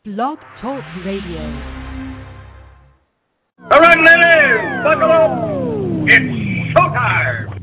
Blog Talk Radio. All right, ladies, buckle up. It's showtime.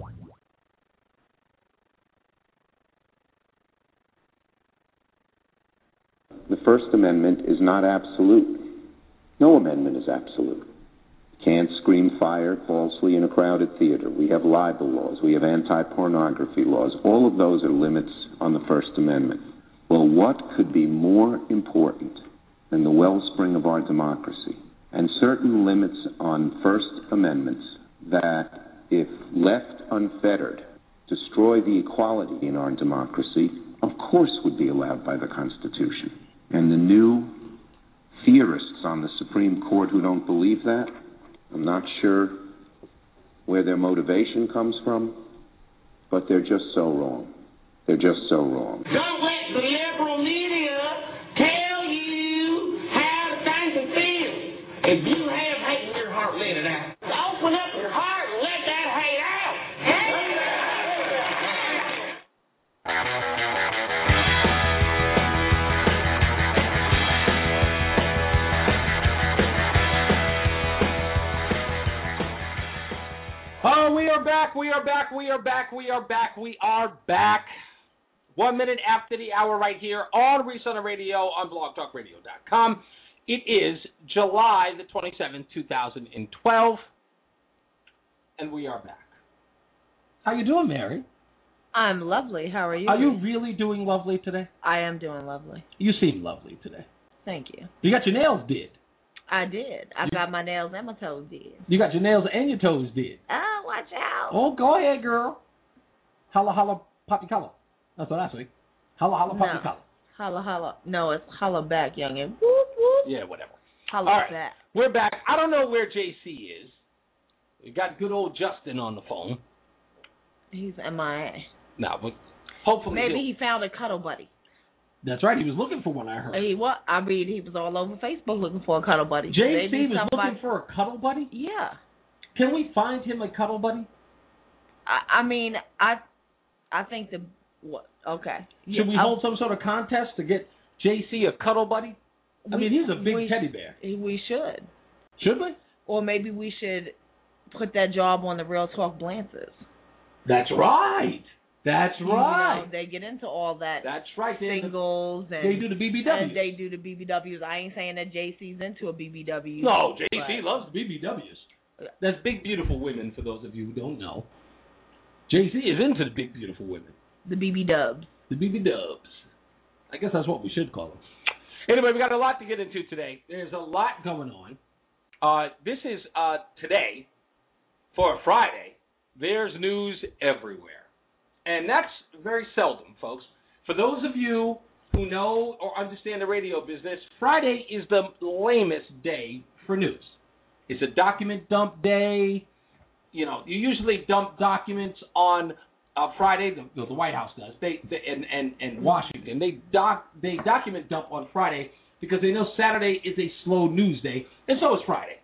The First Amendment is not absolute. No amendment is absolute. You can't scream fire falsely in a crowded theater. We have libel laws. We have anti-pornography laws. All of those are limits on the First Amendment. Well, what could be more important than the wellspring of our democracy and certain limits on First Amendments that, if left unfettered, destroy the equality in our democracy, of course would be allowed by the Constitution. And the new theorists on the Supreme Court who don't believe that, I'm not sure where their motivation comes from, but they're just so wrong. They're just so wrong. Don't let the liberal media tell you how things are feel. If you have hate in your heart, let it out. Open up your heart and let that hate out. Oh, we are back. 1 minute after the hour right here on Resona Radio on blogtalkradio.com. It is July the 27th, 2012, and we are back. How you doing, Mary? I'm lovely. How are you? Are you really doing lovely today? I am doing lovely. You seem lovely today. Thank you. You got your nails did. I did. I got my nails and my toes did. You got your nails and your toes did. Oh, watch out. Oh, go ahead, girl. Holla, holla, poppy collar. That's what I say. Holla, holla, poppy collar. Holla, holla. No, it's holla back, youngin'. Whoop, whoop. Yeah, whatever. Holla All right, back. we're back. I don't know where JC is. We got good old Justin on the phone. He's MIA. No, but hopefully Maybe he found a cuddle buddy. That's right. He was looking for one, I heard. He what? I mean, he was all over Facebook looking for a cuddle buddy. JC was looking for a cuddle buddy? Yeah. Can we find him a cuddle buddy? I mean, I think the what? Okay. Should we hold some sort of contest to get JC a cuddle buddy? I mean, he's a big teddy bear. We should. Should we? Or maybe we should put that job on the Real Talk Blances. That's right. That's right. You know, they get into all that. That's right. Singles and they do the BBWs. And they do the BBWs. I ain't saying that JC's into a BBW. No, JC loves the BBWs. That's big, beautiful women, for those of you who don't know. JC is into the big, beautiful women. The BB Dubs. The BB Dubs. I guess that's what we should call them. Anyway, we got a lot to get into today. There's a lot going on. This is today, for a Friday, there's news everywhere. And that's very seldom, folks. For those of you who know or understand the radio business, Friday is the lamest day for news. It's a document dump day. You know, you usually dump documents on Friday. The White House does. And Washington. They document dump on Friday because they know Saturday is a slow news day, and so is Friday.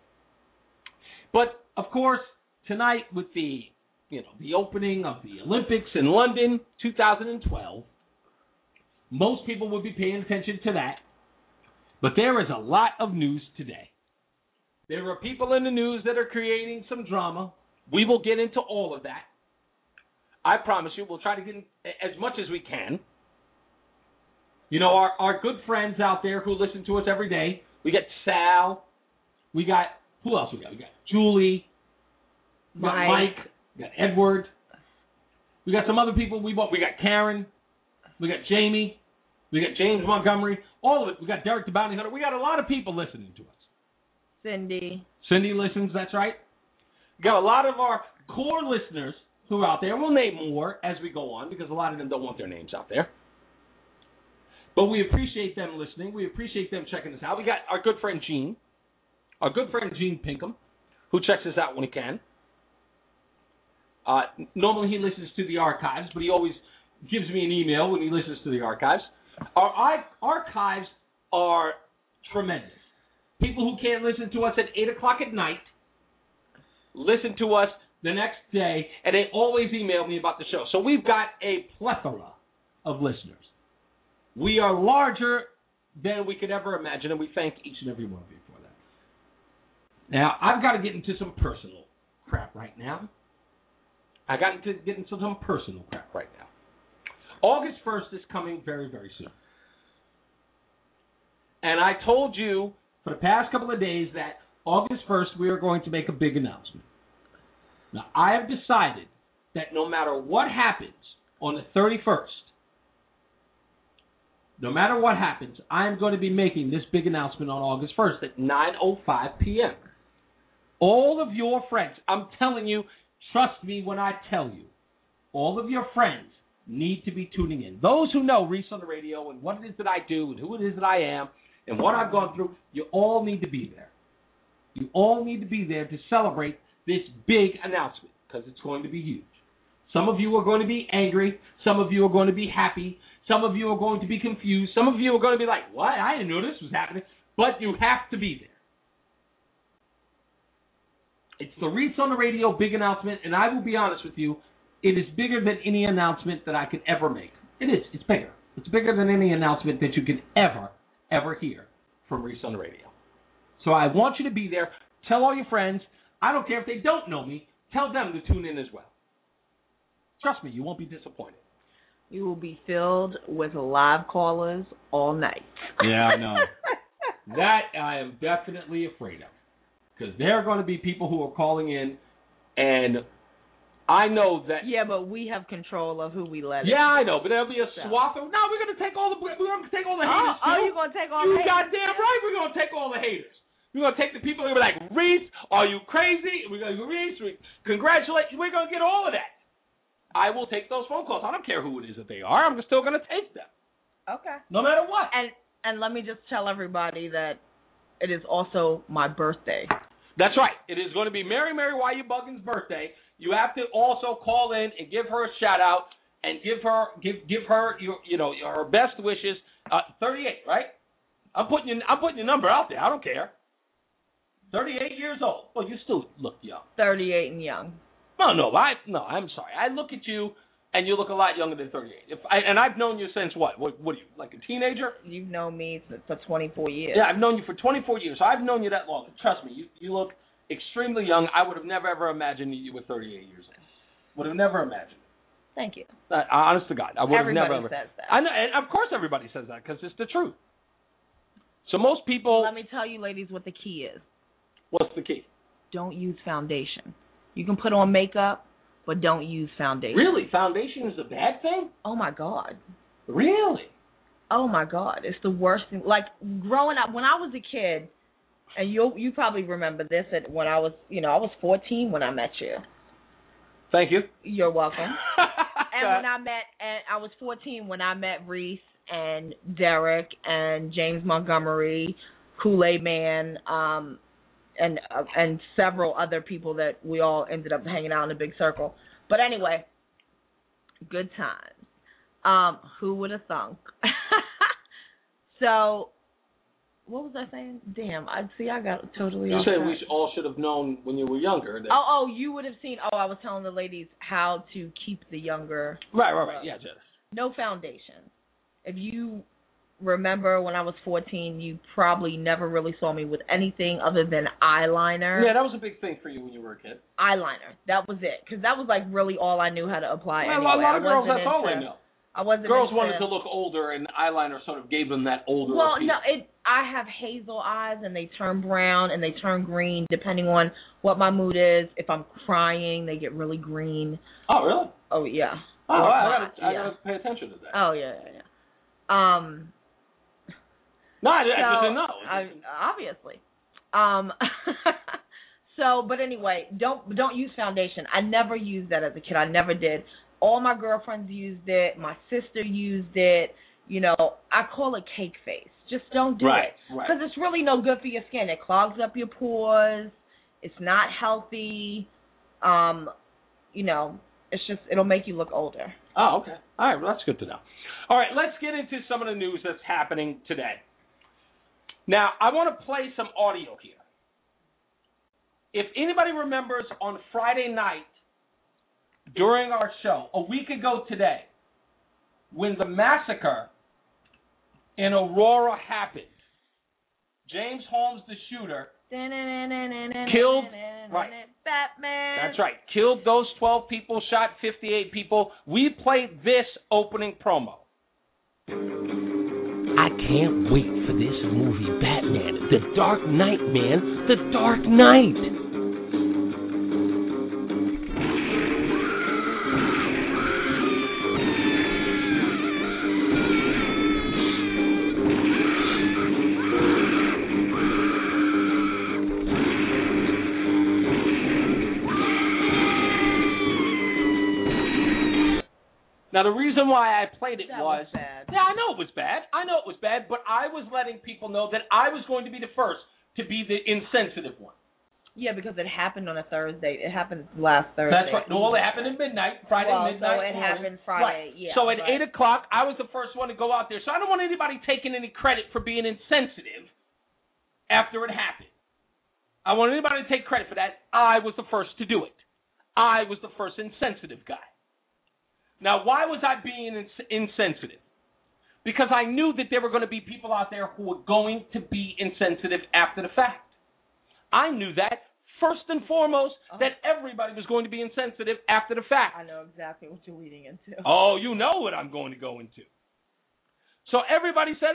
But of course, tonight with the opening of the Olympics in London, 2012, most people would be paying attention to that. But there is a lot of news today. There are people in the news that are creating some drama. We will get into all of that. I promise you, we'll try to get in as much as we can. You know, our good friends out there who listen to us every day. We got Sal. We got, who else we got? We got Julie. We got Mike. We got Edward. We got some other people we got Karen. We got Jamie. We got James Montgomery. All of it. We got Derek the Bounty Hunter. We got a lot of people listening to us. Cindy listens, that's right. We got a lot of our core listeners who are out there. We'll name more as we go on because a lot of them don't want their names out there. But we appreciate them listening. We appreciate them checking us out. We got our good friend Gene. Our good friend Gene Pinkham, who checks us out when he can. Normally he listens to the archives, but he always gives me an email when he listens to the archives. Our archives are tremendous. People who can't listen to us at 8 o'clock at night listen to us the next day, and they always email me about the show. So we've got a plethora of listeners. We are larger than we could ever imagine, and we thank each and every one of you for that. Now, I've got to get into some personal crap right now. August 1st is coming very, very soon. And I told you for the past couple of days that August 1st we are going to make a big announcement. Now, I have decided that no matter what happens on the 31st, no matter what happens, I am going to be making this big announcement on August 1st at 9:05 p.m. All of your friends, I'm telling you, trust me when I tell you, all of your friends need to be tuning in. Those who know Reese on the radio and what it is that I do and who it is that I am and what I've gone through, you all need to be there. You all need to be there to celebrate this big announcement because it's going to be huge. Some of you are going to be angry. Some of you are going to be happy. Some of you are going to be confused. Some of you are going to be like, what? I didn't know this was happening. But you have to be there. It's the Reese on the Radio big announcement, and I will be honest with you, it is bigger than any announcement that I could ever make. It is. It's bigger. It's bigger than any announcement that you can ever hear from Reese on the Radio. So I want you to be there. Tell all your friends. I don't care if they don't know me. Tell them to tune in as well. Trust me, you won't be disappointed. You will be filled with live callers all night. Yeah, I know. That I am definitely afraid of. Because there are going to be people who are calling in, and I know that. Yeah, but we have control of who we let in. Yeah, I know, but there'll be a swath of. No, we're going to take all the haters. You're going to take all the haters? You goddamn right, we're going to take all the haters. We're going to take the people who are like, Reese, are you crazy? We're going to go, Reese, congratulations. We're going to get all of that. I will take those phone calls. I don't care who it is that they are. I'm still going to take them. Okay. No matter what. And let me just tell everybody that it is also my birthday. That's right. It is going to be Mary Why You Buggin's birthday. You have to also call in and give her a shout out and give her your best wishes. 38, right? I'm putting your number out there. I don't care. 38 years old. Well, you still look young. 38 and young. No, I'm sorry. I look at you, and you look a lot younger than 38. And I've known you since what? What are you, like a teenager? You've known me for 24 years. Yeah, I've known you for 24 years. So I've known you that long. Trust me, you look extremely young. I would have never, ever imagined you were 38 years old. Would have never imagined. Thank you. Honest to God. I would have never. Everybody says that. I know, and of course everybody says that because it's the truth. So most people. Let me tell you, ladies, what the key is. What's the key? Don't use foundation. You can put on makeup, but don't use foundation. Really? Foundation is a bad thing? Oh, my God. Really? Oh, my God. It's the worst thing. Like, growing up, when I was a kid, and you probably remember this, when I was 14 when I met you. Thank you. You're welcome. And I was 14 when I met Reese and Derek and James Montgomery, Kool-Aid Man, and several other people that we all ended up hanging out in a big circle. But anyway, good times. Who would have thunk? So, what was I saying? Damn, I got totally off track. You said we all should have known when you were younger. You would have seen. I was telling the ladies how to keep the younger. Right. Yeah, just. No foundation. If you remember when I was 14, you probably never really saw me with anything other than eyeliner. Yeah, that was a big thing for you when you were a kid. Eyeliner. That was it. Because that was like really all I knew how to apply anyway. A lot of girls, that's all they know. Girls wanted to look older, and eyeliner sort of gave them that older appeal. No, I have hazel eyes, and they turn brown, and they turn green, depending on what my mood is. If I'm crying, they get really green. Oh, really? Oh, yeah. Oh, I gotta pay attention to that. Oh, yeah. No, I didn't know. Obviously. But anyway, don't use foundation. I never used that as a kid. I never did. All my girlfriends used it. My sister used it. I call it cake face. Just don't do it. Because it's really no good for your skin. It clogs up your pores. It's not healthy. It's just, it'll make you look older. Oh, okay. All right, well, that's good to know. All right, let's get into some of the news that's happening today. Now, I want to play some audio here. If anybody remembers on Friday night during our show, a week ago today, when the massacre in Aurora happened. James Holmes, the shooter, killed, right. Batman. That's right. Killed those 12 people, shot 58 people. We played this opening promo. I can't wait for this movie, Batman. The Dark Knight, man. The Dark Knight. Now, the reason why I played it was bad. Yeah, I know it was bad. But I was letting people know that I was going to be the first to be the insensitive one. Yeah, because it happened on a Thursday. It happened last Thursday. That's right. Well, it happened at midnight, Friday midnight. So it happened Friday, right. yeah. So at 8 o'clock, I was the first one to go out there. So I don't want anybody taking any credit for being insensitive after it happened. I want anybody to take credit for that. I was the first to do it. I was the first insensitive guy. Now, why was I being insensitive? Because I knew that there were going to be people out there who were going to be insensitive after the fact. I knew that, first and foremost, that everybody was going to be insensitive after the fact. I know exactly what you're leading into. Oh, you know what I'm going to go into. So everybody said,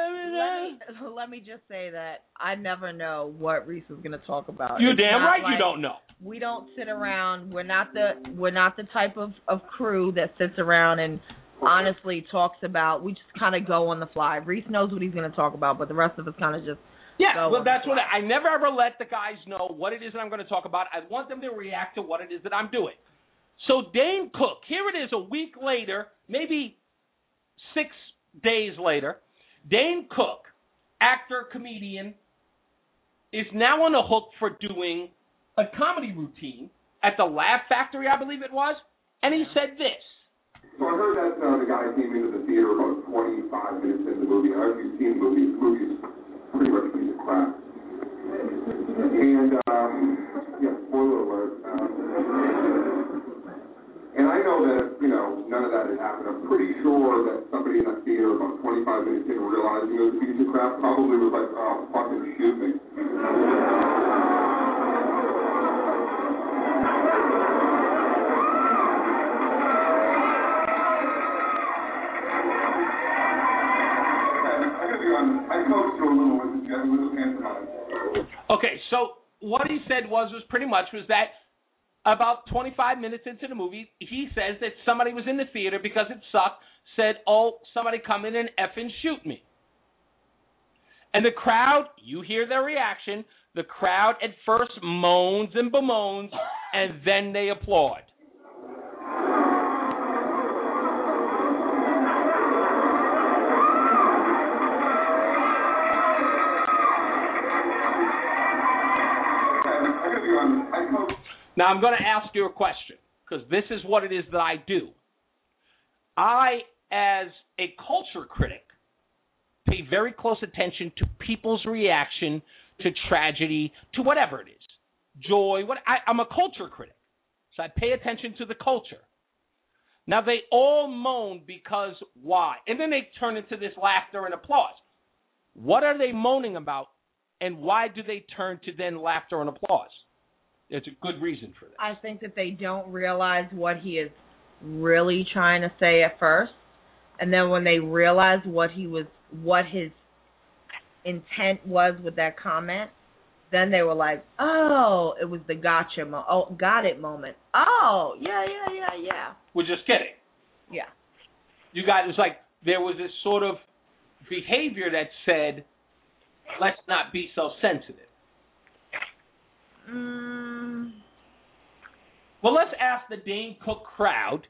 Let me just say that I never know what Reese is going to talk about. You damn right you don't know. We don't sit around. We're not the type of crew that sits around and honestly talks about. We just kind of go on the fly. Reese knows what he's going to talk about, but the rest of us kind of just go well, on that's the fly. what I never ever let the guys know what it is that I'm going to talk about. I want them to react to what it is that I'm doing. So Dane Cook, here it is a week later, maybe 6 days later. Dane Cook, actor, comedian, is now on the hook for doing a comedy routine at the Laugh Factory, I believe it was, and he said this. So I heard that the guy came into the theater about 25 minutes into the movie. I don't know if you've seen the movie. The movie is pretty much a piece of crap. And, spoiler alert. And I know that, none of that had happened. I'm pretty sure that somebody in that theater about 25 minutes in realizing it was a piece of crap probably was like, oh, fucking shoot me. I coached her a little with the pantomime. Okay, so what he said was pretty much that about 25 minutes into the movie, he says that somebody was in the theater because it sucked, said, oh, somebody come in and effing shoot me. And the crowd, you hear their reaction, the crowd at first moans and bemoans, and then they applaud. Now, I'm going to ask you a question, because this is what it is that I do. I, as a culture critic, pay very close attention to people's reaction to tragedy, to whatever it is. Joy, I'm a culture critic, so I pay attention to the culture. Now, they all moan because why? And then they turn into this laughter and applause. What are they moaning about, and why do they turn to then laughter and applause? There's a good reason for that. I think that they don't realize what he is really trying to say at first, and then when they realize what his intent was with that comment, then they were like, "Oh, it was the gotcha got it moment. Oh, yeah." We're just kidding. Yeah. You guys, it's like there was this sort of behavior that said, "Let's not be so sensitive." Well, let's ask the Dane Cook crowd.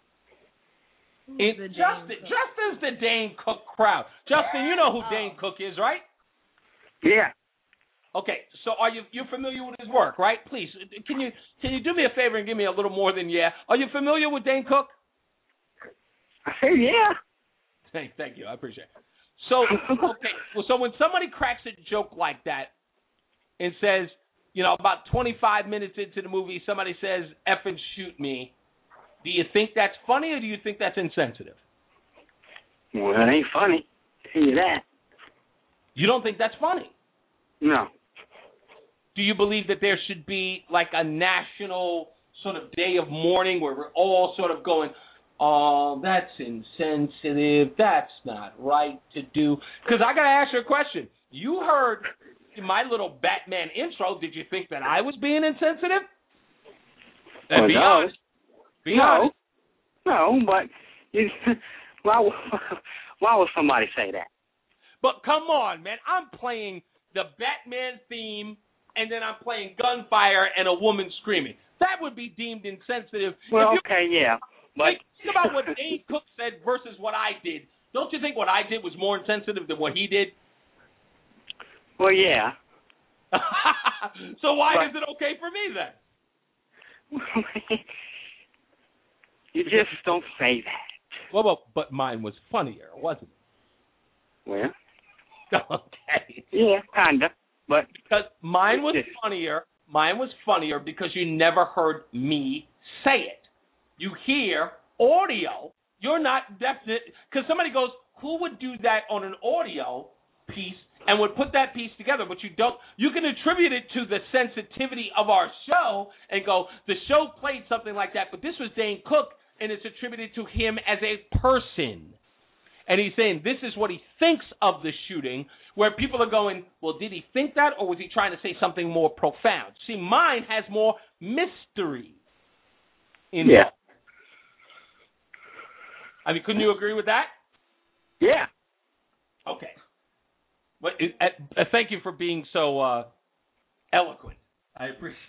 Just as the Dane Cook crowd. Justin, you know who Dane Cook is, right? Yeah. Okay, so you're familiar with his work, right? Please, can you do me a favor and give me a little more than yeah? Are you familiar with Dane Cook? I say yeah. Thank you, I appreciate it. So, okay, so when somebody cracks a joke like that and says, about 25 minutes into the movie, somebody says, effing shoot me, do you think that's funny or do you think that's insensitive? Well, it ain't funny. Tell you that. You don't think that's funny? No. Do you believe that there should be like a national sort of day of mourning where we're all sort of going, oh, that's insensitive, that's not right to do? Because I got to ask you a question. You heard my little Batman intro. Did you think that I was being insensitive? Well, be no. honest. Be honest. No, but why would somebody say that? But come on, man. I'm playing the Batman theme, and then I'm playing gunfire and a woman screaming. That would be deemed insensitive. Well, okay, yeah. But think about what Dane Cook said versus what I did. Don't you think what I did was more insensitive than what he did? Well, yeah. So why is it okay for me then? You just don't say that. Well, but mine was funnier, wasn't it? Well. Okay. Yeah, kinda. But because mine was funnier. Mine was funnier because you never heard me say it. You hear audio. You're not definite. Because somebody goes, who would do that on an audio piece and would put that piece together? But you don't. You can attribute it to the sensitivity of our show and go, the show played something like that, but this was Dane Cook, and it's attributed to him as a person. And he's saying this is what he thinks of the shooting, where people are going, well, did he think that, or was he trying to say something more profound? See, mine has more mystery in it. I mean, couldn't you agree with that? Yeah. Okay. But thank you for being so eloquent. I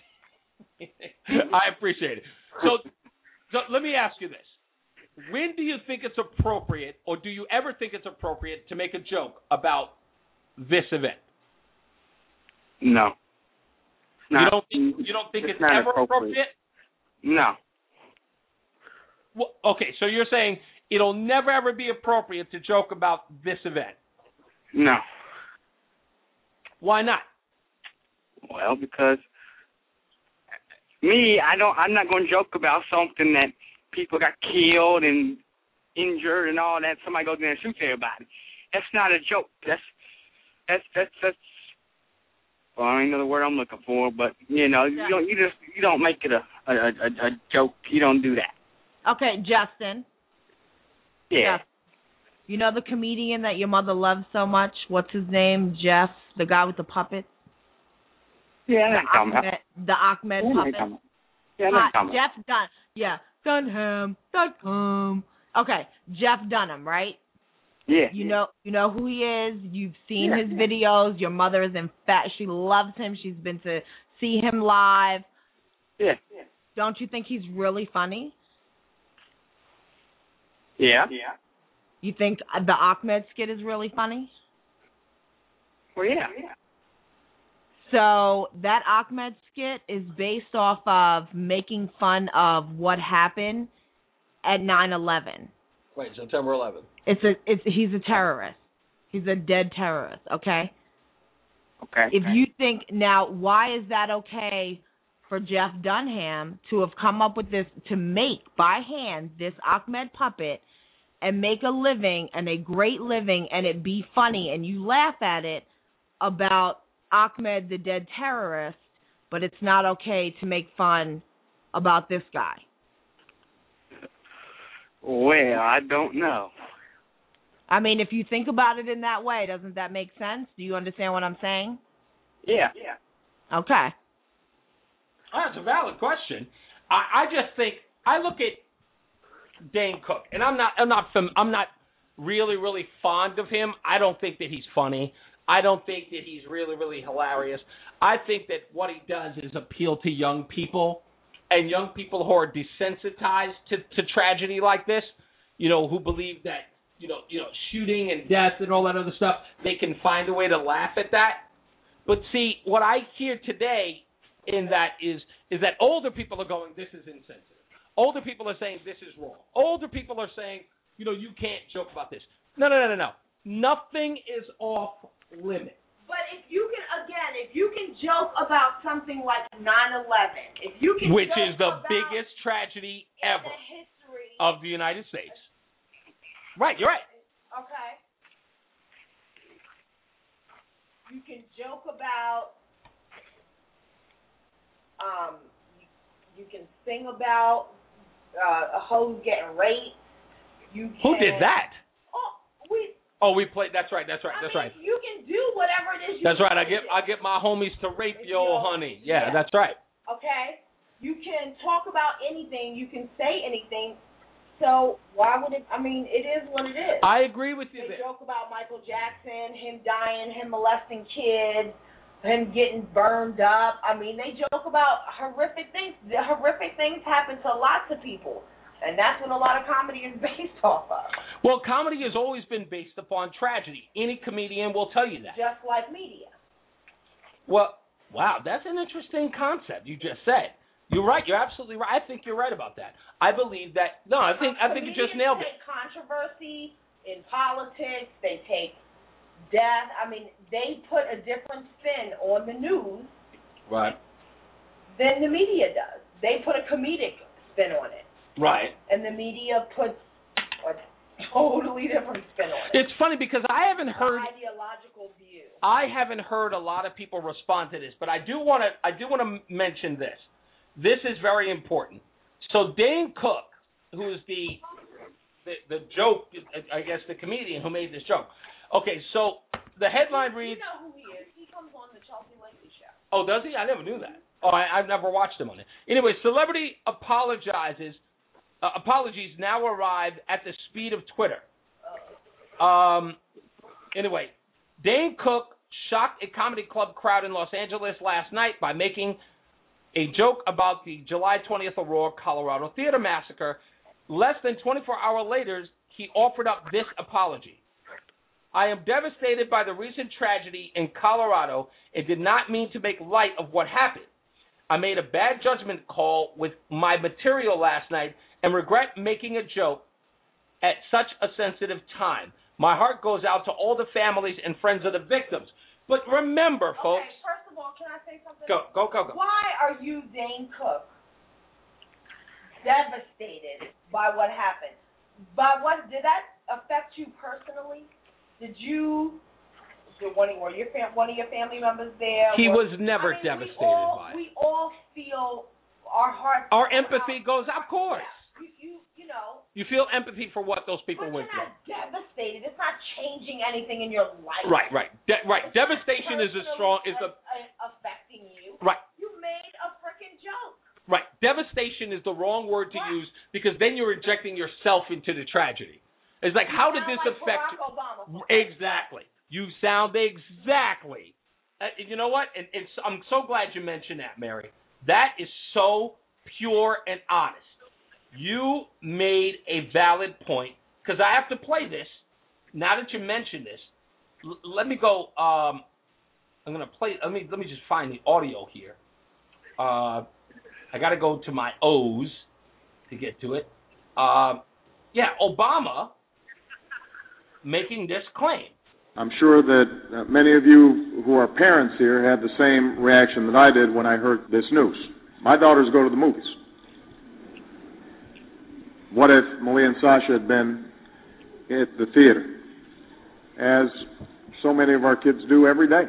appreciate it. So let me ask you this. When do you think it's appropriate, or do you ever think it's appropriate to make a joke about this event? No. You don't think it's ever appropriate? No. Well, okay, so you're saying it'll never ever be appropriate to joke about this event? No. Why not? Well, because I'm not going to joke about something that people got killed and injured and all that. Somebody goes in there and shoots everybody. That's not a joke. That's well, I don't know the word I'm looking for, but you don't make it a joke. You don't do that. Okay, Justin. Yeah. Justin. You know the comedian that your mother loves so much? What's his name? Jeff, the guy with the puppets? Yeah, the Ahmed puppet. Jeff Dunham. Yeah, Dunham.com. Okay, Jeff Dunham, right? Yeah. You know who he is. You've seen his videos. Your mother is she loves him. She's been to see him live. Yeah. Don't you think he's really funny? Yeah. You think the Ahmed skit is really funny? Well, yeah. So that Ahmed skit is based off of making fun of what happened at 9/11. Wait, September 11th. He's a terrorist. He's a dead terrorist, okay? Okay. If you think, now, why is that okay for Jeff Dunham to have come up with this, to make by hand this Ahmed puppet and make a living, and a great living, and it be funny, and you laugh at it about Ahmed the dead terrorist, but it's not okay to make fun about this guy? Well, I don't know. I mean, if you think about it in that way, doesn't that make sense? Do you understand what I'm saying? Yeah. Okay. That's a valid question. I just think, I look at Dane Cook, and I'm not really, really fond of him. I don't think that he's funny. I don't think that he's really, really hilarious. I think that what he does is appeal to young people, and young people who are desensitized to tragedy like this, who believe that, shooting and death and all that other stuff, they can find a way to laugh at that. But see, what I hear today in that is that older people are going, this is insensitive. Older people are saying this is wrong. Older people are saying, you can't joke about this. No. Nothing is off limits. But if you can joke about something like 9/11, which is the biggest tragedy ever in the history of the United States. Right, you're right. Okay. You can joke about. You can sing about a hoes getting raped. Who did that? We played. That's right. I mean, you can do whatever it is. That's right. I get my homies to rape your honey. Yeah, that's right. Okay. You can talk about anything. You can say anything. So why would it? I mean, it is what it is. I agree with you. They joke about Michael Jackson, him dying, him molesting kids, him getting burned up. I mean, they joke about horrific things. The horrific things happen to lots of people, and that's what a lot of comedy is based off of. Well, comedy has always been based upon tragedy. Any comedian will tell you that. Just like media. Well, wow, that's an interesting concept you just said. You're right. You're absolutely right. I think you're right about that. I believe that. No, I think you just nailed it. They take controversy in politics. They take death. I mean, they put a different spin on the news, right, than the media does. They put a comedic spin on it, right, and the media puts a totally different spin on it. It's funny because I haven't heard ideological view. I haven't heard a lot of people respond to this, but I do want to mention this. This is very important. So Dane Cook, who is the joke, I guess the comedian who made this joke. Okay, so the headline reads. You know who he is? He comes on the Chelsea Lately show. Oh, does he? I never knew that. Oh, I've never watched him on it. Anyway, celebrity apologies now arrive at the speed of Twitter. Anyway, Dane Cook shocked a comedy club crowd in Los Angeles last night by making a joke about the July 20th Aurora, Colorado theater massacre. Less than 24 hours later, he offered up this apology. I am devastated by the recent tragedy in Colorado and did not mean to make light of what happened. I made a bad judgment call with my material last night and regret making a joke at such a sensitive time. My heart goes out to all the families and friends of the victims. But remember, folks. Okay, first of all, can I say something? Go. Why are you, Dane Cook, devastated by what happened? Did that affect you personally? Were one of your family members there? He was never devastated by it. We all feel our hearts. Our empathy goes, of course. Yeah. You know. You feel empathy for what those people went through. But you're not devastated. It's not changing anything in your life. Right. Devastation is affecting you. Right. You made a freaking joke. Right. Devastation is the wrong word to use because then you're injecting yourself into the tragedy. It's like, how did this affect Barack Obama. Exactly. You sound exactly. You know what? And I'm so glad you mentioned that, Mary. That is so pure and honest. You made a valid point because I have to play this. Now that you mentioned this, let me go. I'm going to play. Let me just find the audio here. I got to go to my O's to get to it. Obama making this claim. I'm sure that many of you who are parents here had the same reaction that I did when I heard this news. My daughters go to the movies. What if Malia and Sasha had been at the theater, as so many of our kids do every day?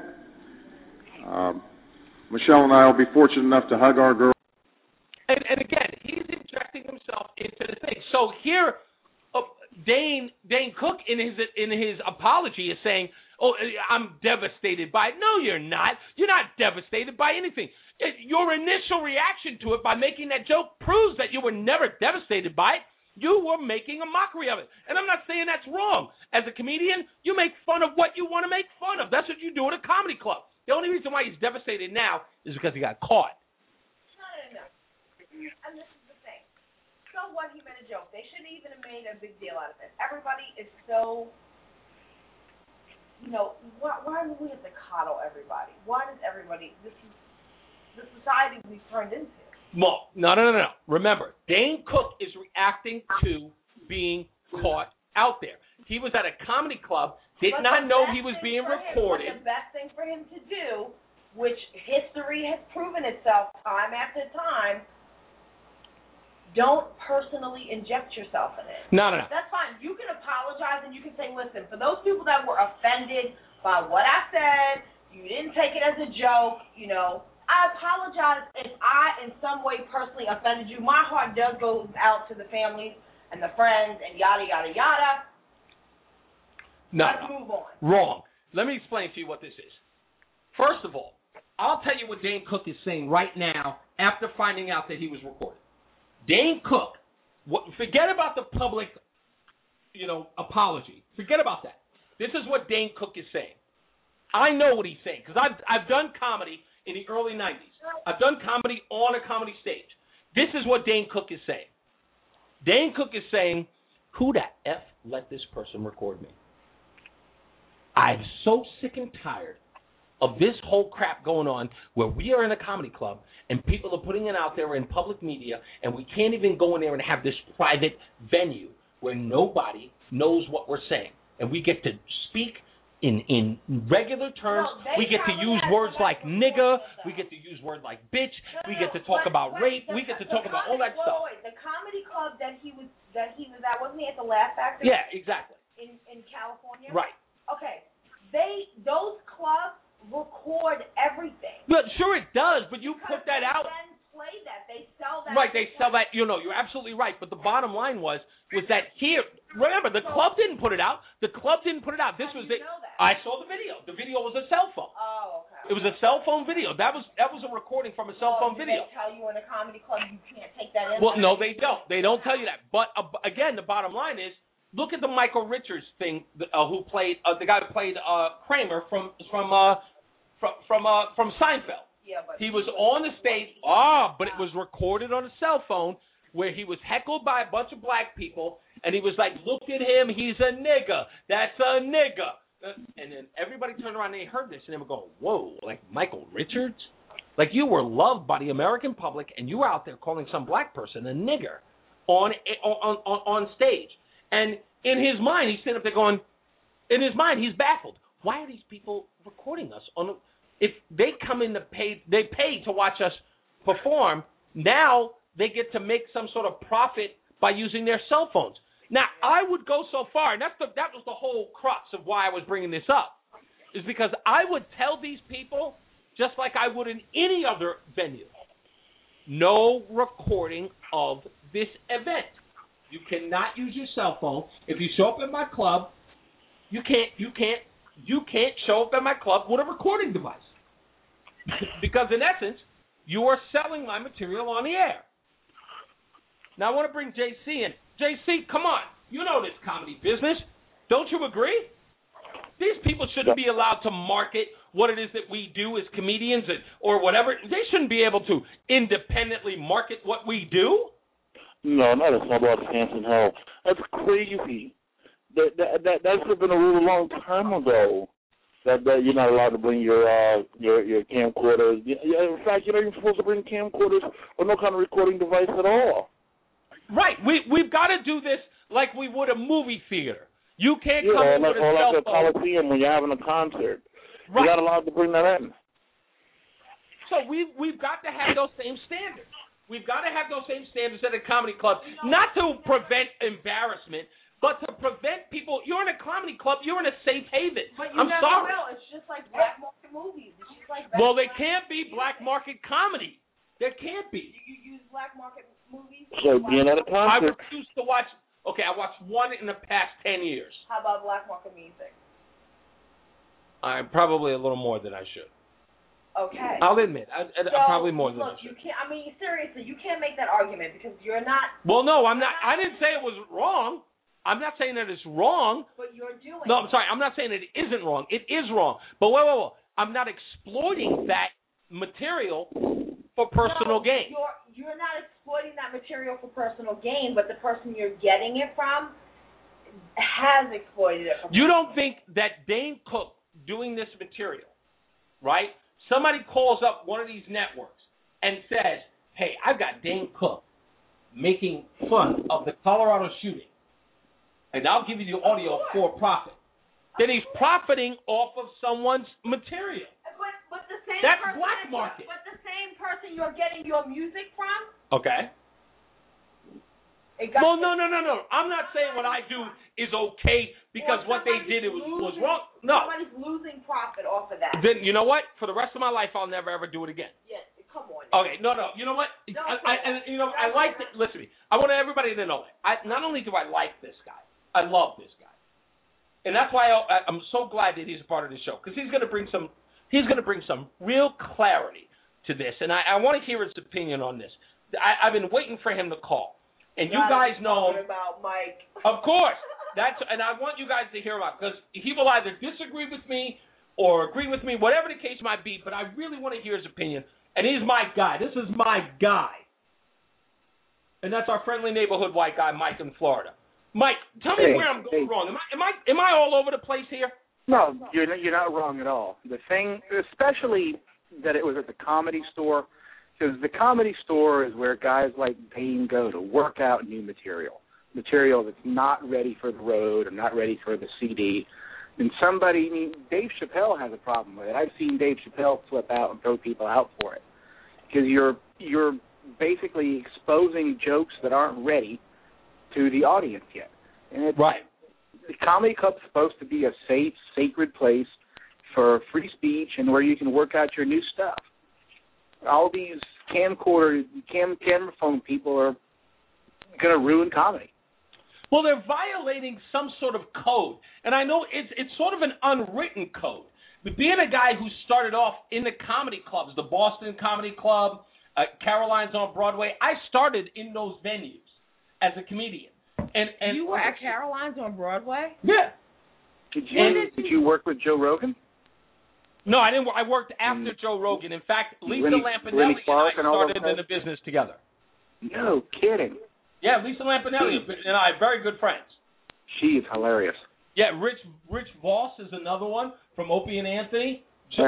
Michelle and I will be fortunate enough to hug our girls. And again, he's injecting himself into the thing. So here, Dane Cook in his apology is saying, "Oh, I'm devastated by it." No, you're not. You're not devastated by anything. Your initial reaction to it by making that joke proves that you were never devastated by it. You were making a mockery of it. And I'm not saying that's wrong. As a comedian, you make fun of what you want to make fun of. That's what you do at a comedy club. The only reason why he's devastated now is because he got caught. No. And this is the thing. So what? He made a joke. They shouldn't even have made a big deal out of it. Everybody is so, why do we have to coddle everybody? Why does everybody, this is the society we've turned into. Well, no. Remember, Dane Cook is reacting to being caught out there. He was at a comedy club, did not know he was being recorded. The best thing for him to do, which history has proven itself time after time, don't personally inject yourself in it. No. That's fine. You can apologize and you can say, listen, for those people that were offended by what I said, a joke, you know. I apologize if I, in some way, personally offended you. My heart does go out to the families and the friends and yada, yada, yada. No, Let's move on. Wrong. Let me explain to you what this is. First of all, I'll tell you what Dane Cook is saying right now after finding out that he was recorded. Dane Cook, forget about the public, apology. Forget about that. This is what Dane Cook is saying. I know what he's saying because I've done comedy in the early 90s. I've done comedy on a comedy stage. This is what Dane Cook is saying. Dane Cook is saying, who the F let this person record me? I'm so sick and tired of this whole crap going on where we are in a comedy club and people are putting it out there in public media and we can't even go in there and have this private venue where nobody knows what we're saying. And we get to speak in regular terms. We get to use words like nigger. We get to use words like bitch. We get to talk about rape. We get to talk about all that stuff. The comedy club that he was at, wasn't he at the Laugh Factory? Yeah, exactly. In California? Right. Okay. Those clubs record everything. But sure it does, but you put that out. They then play that. They sell that. Right, they sell that. You're absolutely right. But the bottom line was that here, remember, the club didn't put it out. The club didn't put it out. This was it. I saw the video. The video was a cell phone. Oh, okay. It was a cell phone video. That was a recording from a cell phone video. They tell you in a comedy club you can't take that in? Well, no, they don't. They don't tell you that. But again, the bottom line is, look at the Michael Richards thing. Who played the guy who played Kramer from Seinfeld. Yeah, but he was on the stage. But it was recorded on a cell phone where he was heckled by a bunch of black people, and he was like, "Look at him, he's a nigger. That's a nigger." And then everybody turned around and they heard this, and they were going, "Whoa, like Michael Richards? Like you were loved by the American public, and you were out there calling some black person a nigger on stage." And in his mind, he's sitting up there going, in his mind, he's baffled. Why are these people recording us? If they come in they pay to watch us perform. Now they get to make some sort of profit by using their cell phones. Now, I would go so far, and that was the whole crux of why I was bringing this up, is because I would tell these people, just like I would in any other venue, no recording of this event. You cannot use your cell phone. If you show up at my club, you can't show up at my club with a recording device. Because in essence, you are selling my material on the air. Now I want to bring JC in. JC, come on. You know this comedy business. Don't you agree? These people shouldn't be allowed to market what it is that we do as comedians or whatever. They shouldn't be able to independently market what we do. No, not a snowball chance in hell. That's crazy. That should have been a rule a long time ago. That you're not allowed to bring your camcorders. In fact, you're not even supposed to bring camcorders or no kind of recording device at all. Right. We've got to do this like we would a movie theater. You can't come in with a or cell like a phone. Coliseum when you're having a concert. Right. You're not allowed to bring that in. So we've got to have those same standards. We've got to have those same standards at a comedy club, not to prevent embarrassment, but to prevent people. You're in a comedy club. You're in a safe haven. But you I'm never sorry. will. It's just like black market movies. It's just like Well, they can't be black market comedy. There can't be. You use black market movies? So being at a I concert. refuse to watch. Okay, I watched one in the past 10 years. How about black market music? I'm probably a little more than I should. Okay. I'll admit, I'm probably more than I look, should. you can't. I mean, seriously, you can't make that argument because you're not. Well, no, I'm not. I didn't say it was wrong. I'm not saying that it's wrong. But you're doing. No, I'm sorry. I'm not saying it isn't wrong. It is wrong. But whoa. I'm not exploiting that material for personal gain. You're not exploiting that material for personal gain, but the person you're getting it from has exploited it. You don't think that Dane Cook doing this material, right? Somebody calls up one of these networks and says, "Hey, I've got Dane Cook making fun of the Colorado shooting, and I'll give you the audio for profit." Then he's profiting off of someone's material. But the same That's person, black market. But the same person you're getting your music from Okay. Well, no. I'm not saying what I do is okay because what they did was wrong. No. Somebody's losing profit off of that. Then you know what? For the rest of my life, I'll never ever do it again. Yes, come on. Now. Okay, no. You know what? I like it. Listen to me. I want everybody to know. Not only do I like this guy, I love this guy, and that's why I'm so glad that he's a part of the show because he's going to bring some real clarity to this, and I want to hear his opinion on this. I've been waiting for him to call. And you guys know him. About Mike. Of course. And I want you guys to hear about because he will either disagree with me or agree with me, whatever the case might be, but I really want to hear his opinion. And he's my guy. This is my guy. And that's our friendly neighborhood white guy, Mike in Florida. Mike, tell me where I'm going wrong. Am I all over the place here? No, you're not wrong at all. The thing, especially that it was at the Comedy Store, because the Comedy Store is where guys like Dane go to work out new material that's not ready for the road or not ready for the CD. And Dave Chappelle has a problem with it. I've seen Dave Chappelle flip out and throw people out for it because you're basically exposing jokes that aren't ready to the audience yet. And right. The Comedy Club's supposed to be a safe, sacred place for free speech and where you can work out your new stuff. All these camera phone people are going to ruin comedy. Well, they're violating some sort of code, and I know it's sort of an unwritten code. But being a guy who started off in the comedy clubs, the Boston Comedy Club, Caroline's on Broadway, I started in those venues as a comedian. And you were at Caroline's on Broadway? Yeah. Did you work with Joe Rogan? No, I didn't. I worked after Joe Rogan. In fact, Lisa Lampanelli and I started in the business together. No kidding. Yeah, Lisa Lampanelli and I are very good friends. She's hilarious. Yeah, Rich Voss is another one from Opie and Anthony.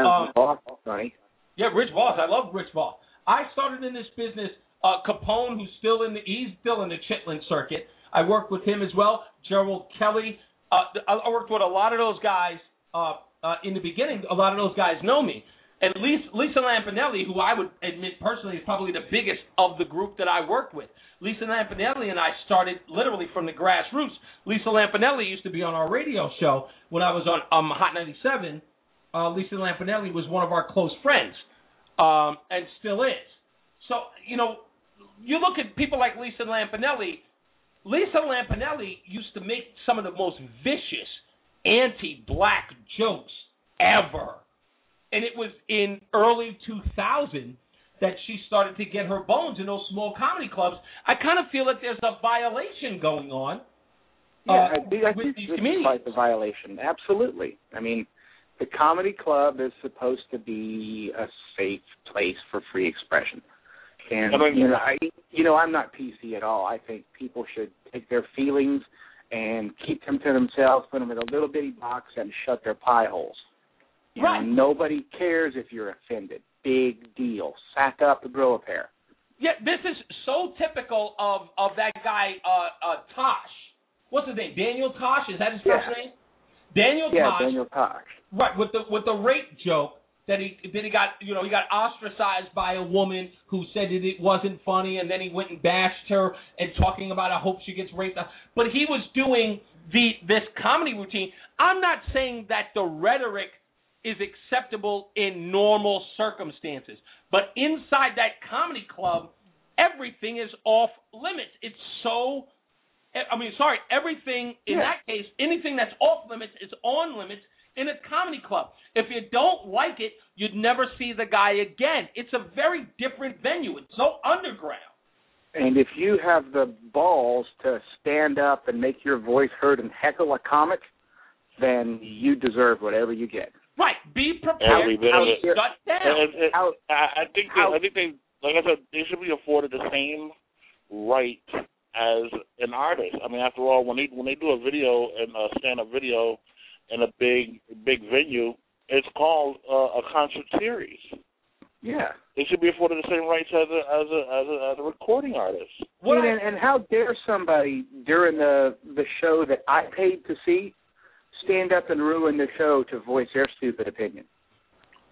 Funny. Yeah, Rich Voss. I love Rich Voss. I started in this business. Capone, he's still in the Chitlin circuit. I worked with him as well. Gerald Kelly. I worked with a lot of those guys. In the beginning, a lot of those guys know me. And Lisa Lampanelli, who I would admit personally is probably the biggest of the group that I worked with. Lisa Lampanelli and I started literally from the grassroots. Lisa Lampanelli used to be on our radio show when I was on Hot 97. Lisa Lampanelli was one of our close friends and still is. So, you look at people like Lisa Lampanelli. Lisa Lampanelli used to make some of the most vicious anti-black jokes ever. And it was in early 2000 that she started to get her bones in those small comedy clubs. I kind of feel that there's a violation going on. I think with these this comedians. is quite the violation. Absolutely. I mean, the Comedy Club is supposed to be a safe place for free expression. And, I'm not PC at all. I think people should take their feelings and keep them to themselves, put them in a little bitty box, and shut their pie holes. Right. Nobody cares if you're offended. Big deal. Sack up and grow a pair. Yeah, this is so typical of that guy, Tosh. What's his name? Daniel Tosh? Is that his first name? Daniel Tosh. Right, with the rape joke that he got ostracized by a woman who said that it wasn't funny, and then he went and bashed her and talking about I hope she gets raped. But he was doing this comedy routine. I'm not saying that the rhetoric is acceptable in normal circumstances, but inside that comedy club, everything is off limits. It's so, everything in that case, anything that's off limits is on limits in a comedy club. If you don't like it, you'd never see the guy again. It's a very different venue. It's so underground. And if you have the balls to stand up and make your voice heard and heckle a comic, then you deserve whatever you get. Right. Be prepared to shut down. I think they, like I said, they should be afforded the same right as an artist. I mean, after all, when they do a video and a stand-up video in a big venue, it's called a concert series. Yeah, they should be afforded the same rights as a recording artist. And how dare somebody during the show that I paid to see stand up and ruin the show to voice their stupid opinion?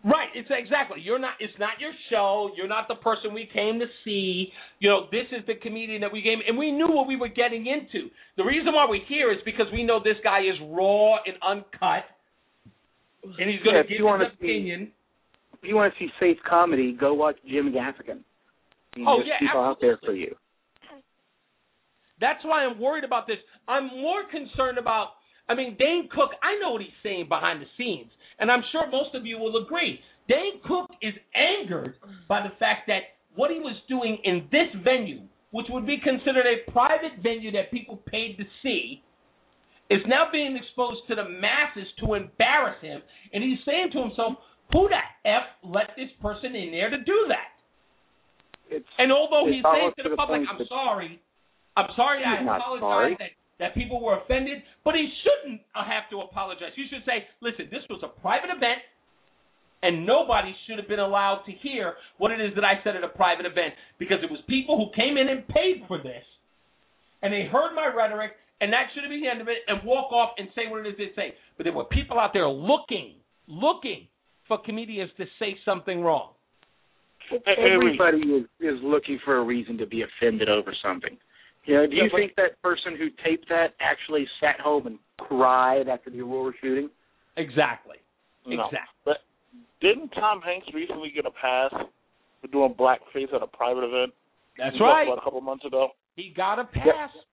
Right, it's exactly. It's not your show. You're not the person we came to see. This is the comedian that we came, and we knew what we were getting into. The reason why we're here is because we know this guy is raw and uncut, and he's going to give his opinion. If you want to see safe comedy, go watch Jim Gaffigan. There's people out there for you. That's why I'm worried about this. I'm more concerned about, Dane Cook, I know what he's saying behind the scenes, and I'm sure most of you will agree. Dane Cook is angered by the fact that what he was doing in this venue, which would be considered a private venue that people paid to see, is now being exposed to the masses to embarrass him, and he's saying to himself, who the F let this person in there to do that? And although he's saying to the public, I'm sorry, I apologize that people were offended, but he shouldn't have to apologize. You should say, listen, this was a private event, and nobody should have been allowed to hear what it is that I said at a private event, because it was people who came in and paid for this, and they heard my rhetoric, and that should have been the end of it, and walk off and say what it is they say. But there were people out there looking for comedians to say something wrong. Everybody is looking for a reason to be offended over something. Do you think that person who taped that actually sat home and cried after the Aurora shooting? Exactly. No. But didn't Tom Hanks recently get a pass for doing blackface at a private event? That's right. A couple months ago? He got a pass. Yep.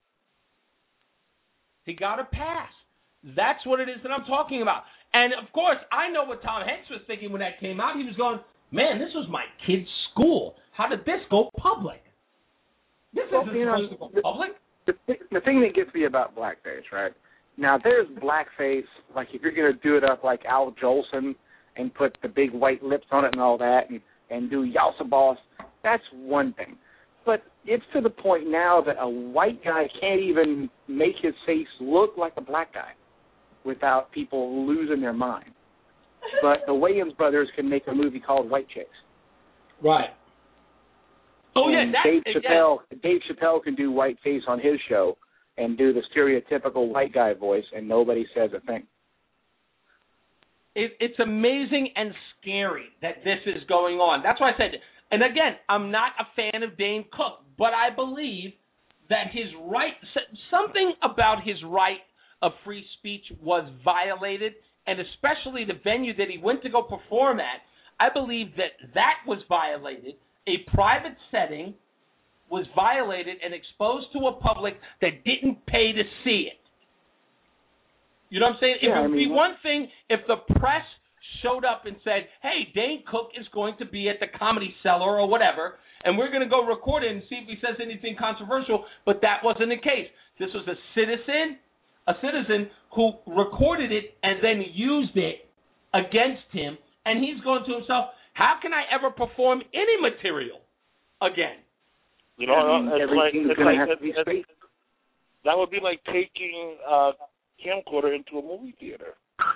He got a pass. That's what it is that I'm talking about. And, of course, I know what Tom Hanks was thinking when that came out. He was going, man, this was my kid's school. How did this go public? This isn't supposed to go public. The thing that gets me about blackface, right? Now, there's blackface, like if you're going to do it up like Al Jolson and put the big white lips on it and all that and do Yalsa Boss, that's one thing. But it's to the point now that a white guy can't even make his face look like a black guy without people losing their mind. But the Wayans brothers can make a movie called White Chicks. Right. Oh, and Dave Chappelle can do whiteface on his show and do the stereotypical white guy voice, and nobody says a thing. It's amazing and scary that this is going on. That's why I said, and again, I'm not a fan of Dane Cook, but I believe that his right, something about his right of free speech was violated, and especially the venue that he went to go perform at, I believe that was violated. A private setting was violated and exposed to a public that didn't pay to see it. You know what I'm saying? It would be one thing if the press showed up and said, hey, Dane Cook is going to be at the Comedy Cellar or whatever, and we're going to go record it and see if he says anything controversial, but that wasn't the case. This was a citizen who recorded it and then used it against him, and he's going to himself, how can I ever perform any material again? You know, that would be like taking a camcorder into a movie theater.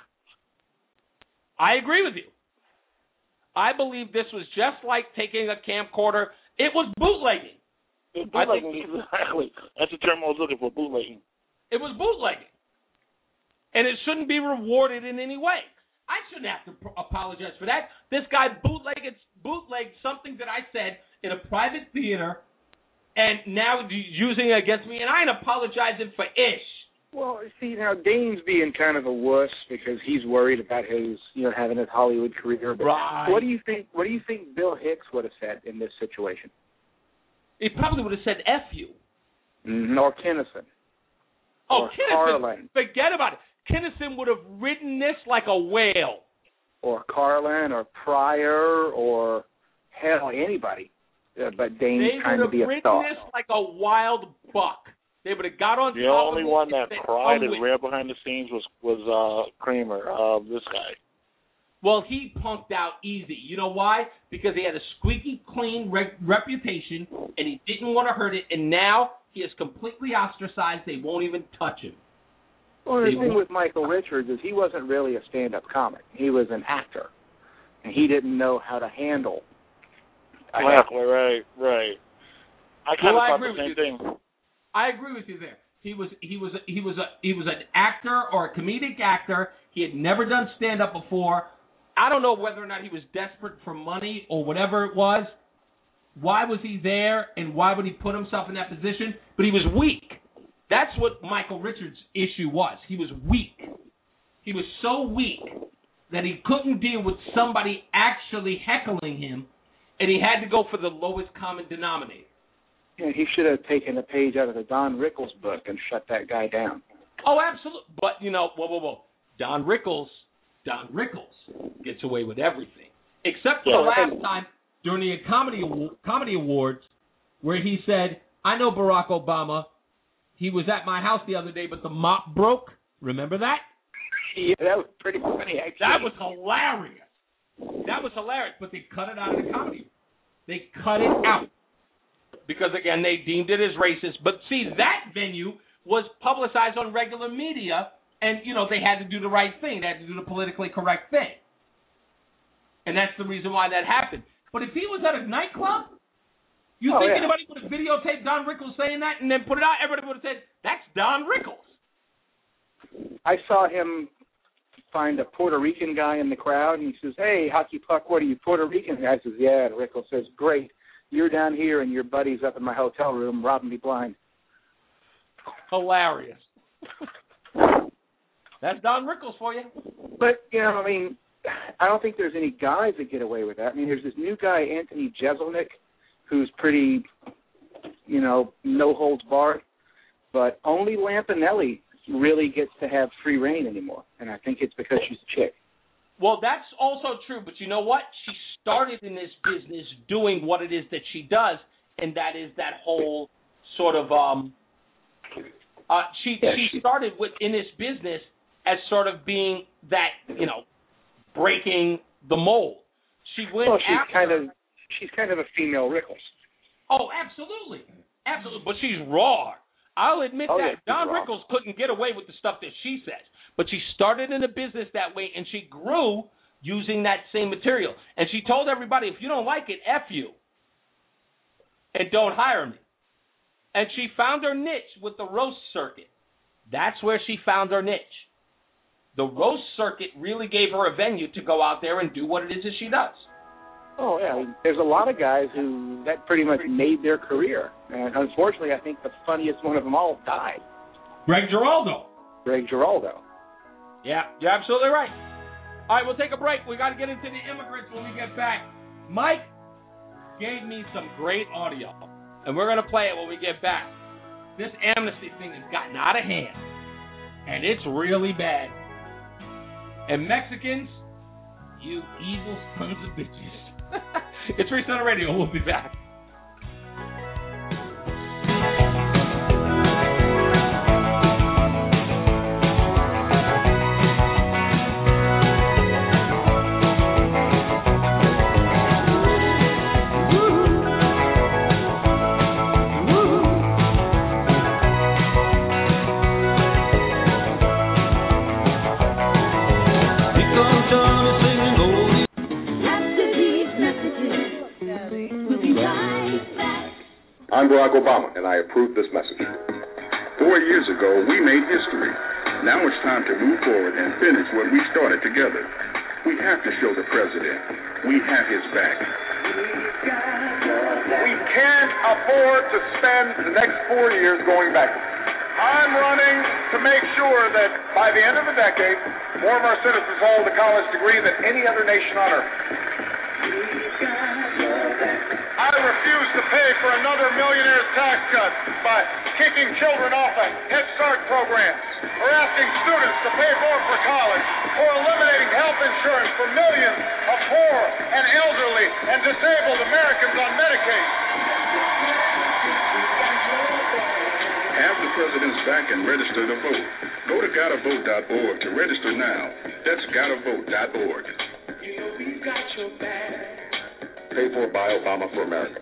I agree with you. I believe this was just like taking a camcorder. It was bootlegging. Exactly. That's the term I was looking for, bootlegging. It was bootlegging. And it shouldn't be rewarded in any way. I shouldn't have to apologize for that. This guy bootlegged something that I said in a private theater, and now he's using it against me, and I ain't apologizing for ish. Well, see, now Dane's being kind of a wuss because he's worried about his, having his Hollywood career. But right. What do you think Bill Hicks would have said in this situation? He probably would have said F you. Or Kinnison. Oh, or Kinnison. Carlin. Forget about it. Kinnison would have ridden this like a whale. Or Carlin or Pryor or, hell, anybody. But Dane's trying to be a star. They would have ridden this like a wild buck. They would have got on top of it. The only one that cried and ran behind the scenes was Kramer, this guy. Well, he punked out easy. You know why? Because he had a squeaky clean reputation, and he didn't want to hurt it, and now he is completely ostracized. They won't even touch him. Well, the thing with Michael Richards is he wasn't really a stand-up comic. He was an actor, and he didn't know how to handle. Exactly, right. I kind of thought the same thing. I agree with you there. He was an actor or a comedic actor. He had never done stand-up before, I don't know whether or not he was desperate for money or whatever it was. Why was he there, and why would he put himself in that position? But he was weak. That's what Michael Richards' issue was. He was weak. He was so weak that he couldn't deal with somebody actually heckling him, and he had to go for the lowest common denominator. Yeah, he should have taken a page out of the Don Rickles book and shut that guy down. Oh, absolutely. But, whoa. Don Rickles gets away with everything. Except for the last time during the comedy awards where he said, I know Barack Obama. He was at my house the other day, but the mop broke. Remember that? Yeah, that was pretty funny, actually. That was hilarious. But they cut it out of the comedy. They cut it out. Because, again, they deemed it as racist. But, see, that venue was publicized on regular media, and, they had to do the right thing. They had to do the politically correct thing. And that's the reason why that happened. But if he was at a nightclub, anybody would have videotaped Don Rickles saying that and then put it out? Everybody would have said, that's Don Rickles. I saw him find a Puerto Rican guy in the crowd, and he says, hey, Hockey Puck, what are you, Puerto Rican? The guy says, yeah. And Rickles says, great. You're down here, and your buddy's up in my hotel room robbing me blind. Hilarious. That's Don Rickles for you. But, I don't think there's any guys that get away with that. I mean, there's this new guy, Anthony Jeselnik, who's pretty, no holds barred. But only Lampanelli really gets to have free reign anymore. And I think it's because she's a chick. Well, that's also true. But you know what? She started in this business doing what it is that she does, and that is that whole sort of she started in this business as sort of being that, breaking the mold. She went she's kind of a female Rickles. Oh, absolutely. But she's raw. I'll admit that. Don Rickles couldn't get away with the stuff that she says. But she started in a business that way, and she grew using that same material. And she told everybody, if you don't like it, F you. And don't hire me. And she found her niche with the roast circuit. That's where she found her niche. The roast circuit really gave her a venue to go out there and do what it is that she does. Oh, yeah. There's a lot of guys who that pretty much made their career. And unfortunately, I think the funniest one of them all died. Greg Giraldo. Yeah, you're absolutely right. All right, we'll take a break. We got to get into the immigrants when we get back. Mike gave me some great audio, and we're going to play it when we get back. This amnesty thing has gotten out of hand, and it's really bad. And Mexicans, you evil sons of bitches. It's Reese on the Radio. We'll be back. I'm Barack Obama, and I approve this message. 4 years ago, we made history. Now it's time to move forward and finish what we started together. We have to show the president we have his back. We can't afford to spend the next 4 years going backwards. I'm running to make sure that by the end of the decade, more of our citizens hold a college degree than any other nation on earth. I refuse to pay for another millionaire's tax cut by kicking children off of Head Start programs, or asking students to pay more for college, or eliminating health insurance for millions of poor and elderly and disabled Americans on Medicaid. Have the president's back and register to vote. Go to gottavote.org to register now. That's gottavote.org. You know we got your back. Paid for by Obama for America.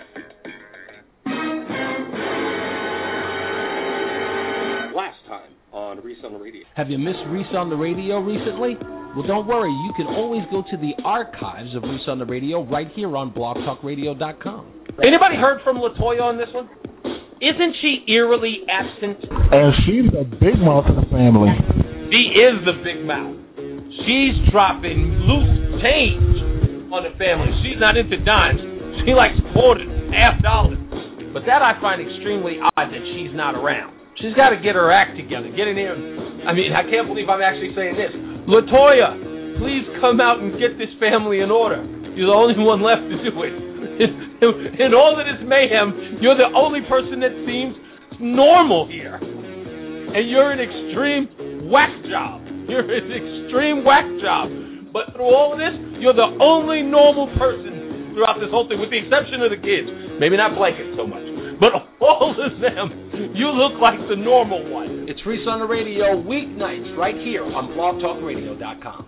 Last time on Reese on the Radio. Have you missed Reese on the Radio recently? Well, don't worry. You can always go to the archives of Reese on the Radio right here on blogtalkradio.com. Anybody heard from LaToya on this one? Isn't she eerily absent? And she's the big mouth of the family. She is the big mouth. She's dropping loose change on the family. She's not into dimes. She likes quarters, half dollars. But that I find extremely odd that she's not around. She's got to get her act together. Get in here. I mean, I can't believe I'm actually saying this. LaToya, please come out and get this family in order. You're the only one left to do it. In all of this mayhem, you're the only person that seems normal here. And you're an extreme whack job. You're an extreme whack job. But through all of this, you're the only normal person throughout this whole thing, with the exception of the kids. Maybe not Blanket so much. But all of them, you look like the normal one. It's Reese on the Radio, weeknights, right here on blogtalkradio.com.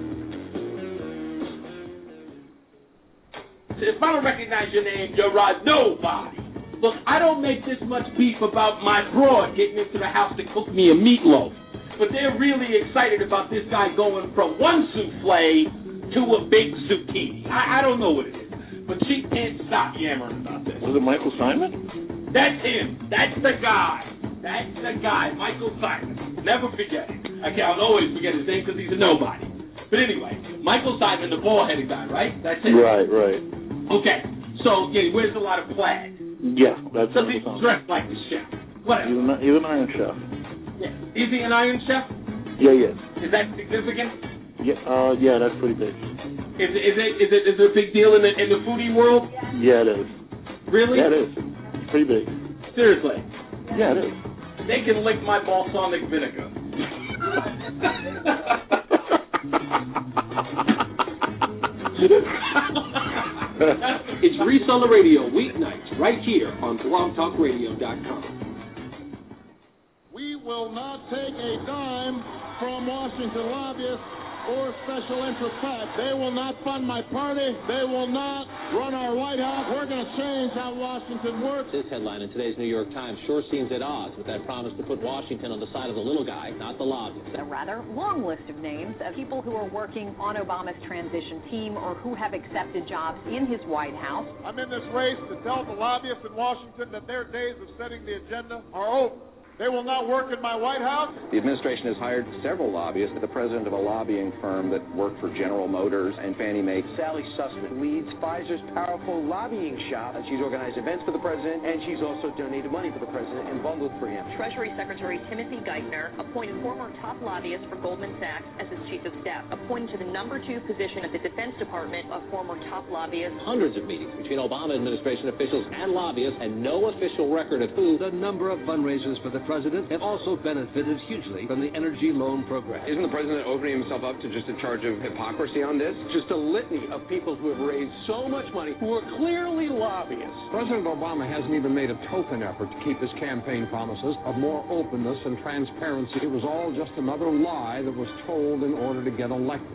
If I don't recognize your name, you're nobody. Look, I don't make this much beef about my broad getting into the house to cook me a meatloaf. But they're really excited about this guy going from one souffle to a big zucchini. I don't know what it is. But she can't stop yammering about this. Was it Michael Simon? That's him. That's the guy. That's the guy, Michael Simon. Never forget it. I'll always forget his name because he's a nobody. But anyway, Michael Simon, the bald-headed guy, right? That's it? Right. Okay. So, yeah, he wears a lot of plaid. Yeah, that's so he's dressed like the chef. Whatever. He's an Iron Chef. Yeah. Is he an Iron Chef? Yeah, yes. Is that significant? Yeah, that's pretty big. Is it a big deal in the foodie world? Yeah, it is. Really? Yeah, it is. It's pretty big. Seriously? Yeah, it is. They can lick my balsamic vinegar. It's Reese on the Radio, weeknights, right here on blogtalkradio.com. We will not take a dime from Washington lobbyists or special interest PAC. They will not fund my party. They will not run our White House. We're going to change how Washington works. This headline in today's New York Times sure seems at odds with that promise to put Washington on the side of the little guy, not the lobbyist. A rather long list of names of people who are working on Obama's transition team or who have accepted jobs in his White House. I'm in this race to tell the lobbyists in Washington that their days of setting the agenda are over. They will not work in my White House. The administration has hired several lobbyists. The president of a lobbying firm that worked for General Motors and Fannie Mae. Sally Sussman leads Pfizer's powerful lobbying shop. She's organized events for the president, and she's also donated money for the president and bundled for him. Treasury Secretary Timothy Geithner appointed former top lobbyist for Goldman Sachs as his chief of staff, appointed to the #2 position at the Defense Department, a former top lobbyist. Hundreds of meetings between Obama administration officials and lobbyists, and no official record of who. The number of fundraisers for the president have also benefited hugely from the energy loan program. Isn't the president opening himself up to just a charge of hypocrisy on this? Just a litany of people who have raised so much money who are clearly lobbyists. President Obama hasn't even made a token effort to keep his campaign promises of more openness and transparency. It was all just another lie that was told in order to get elected.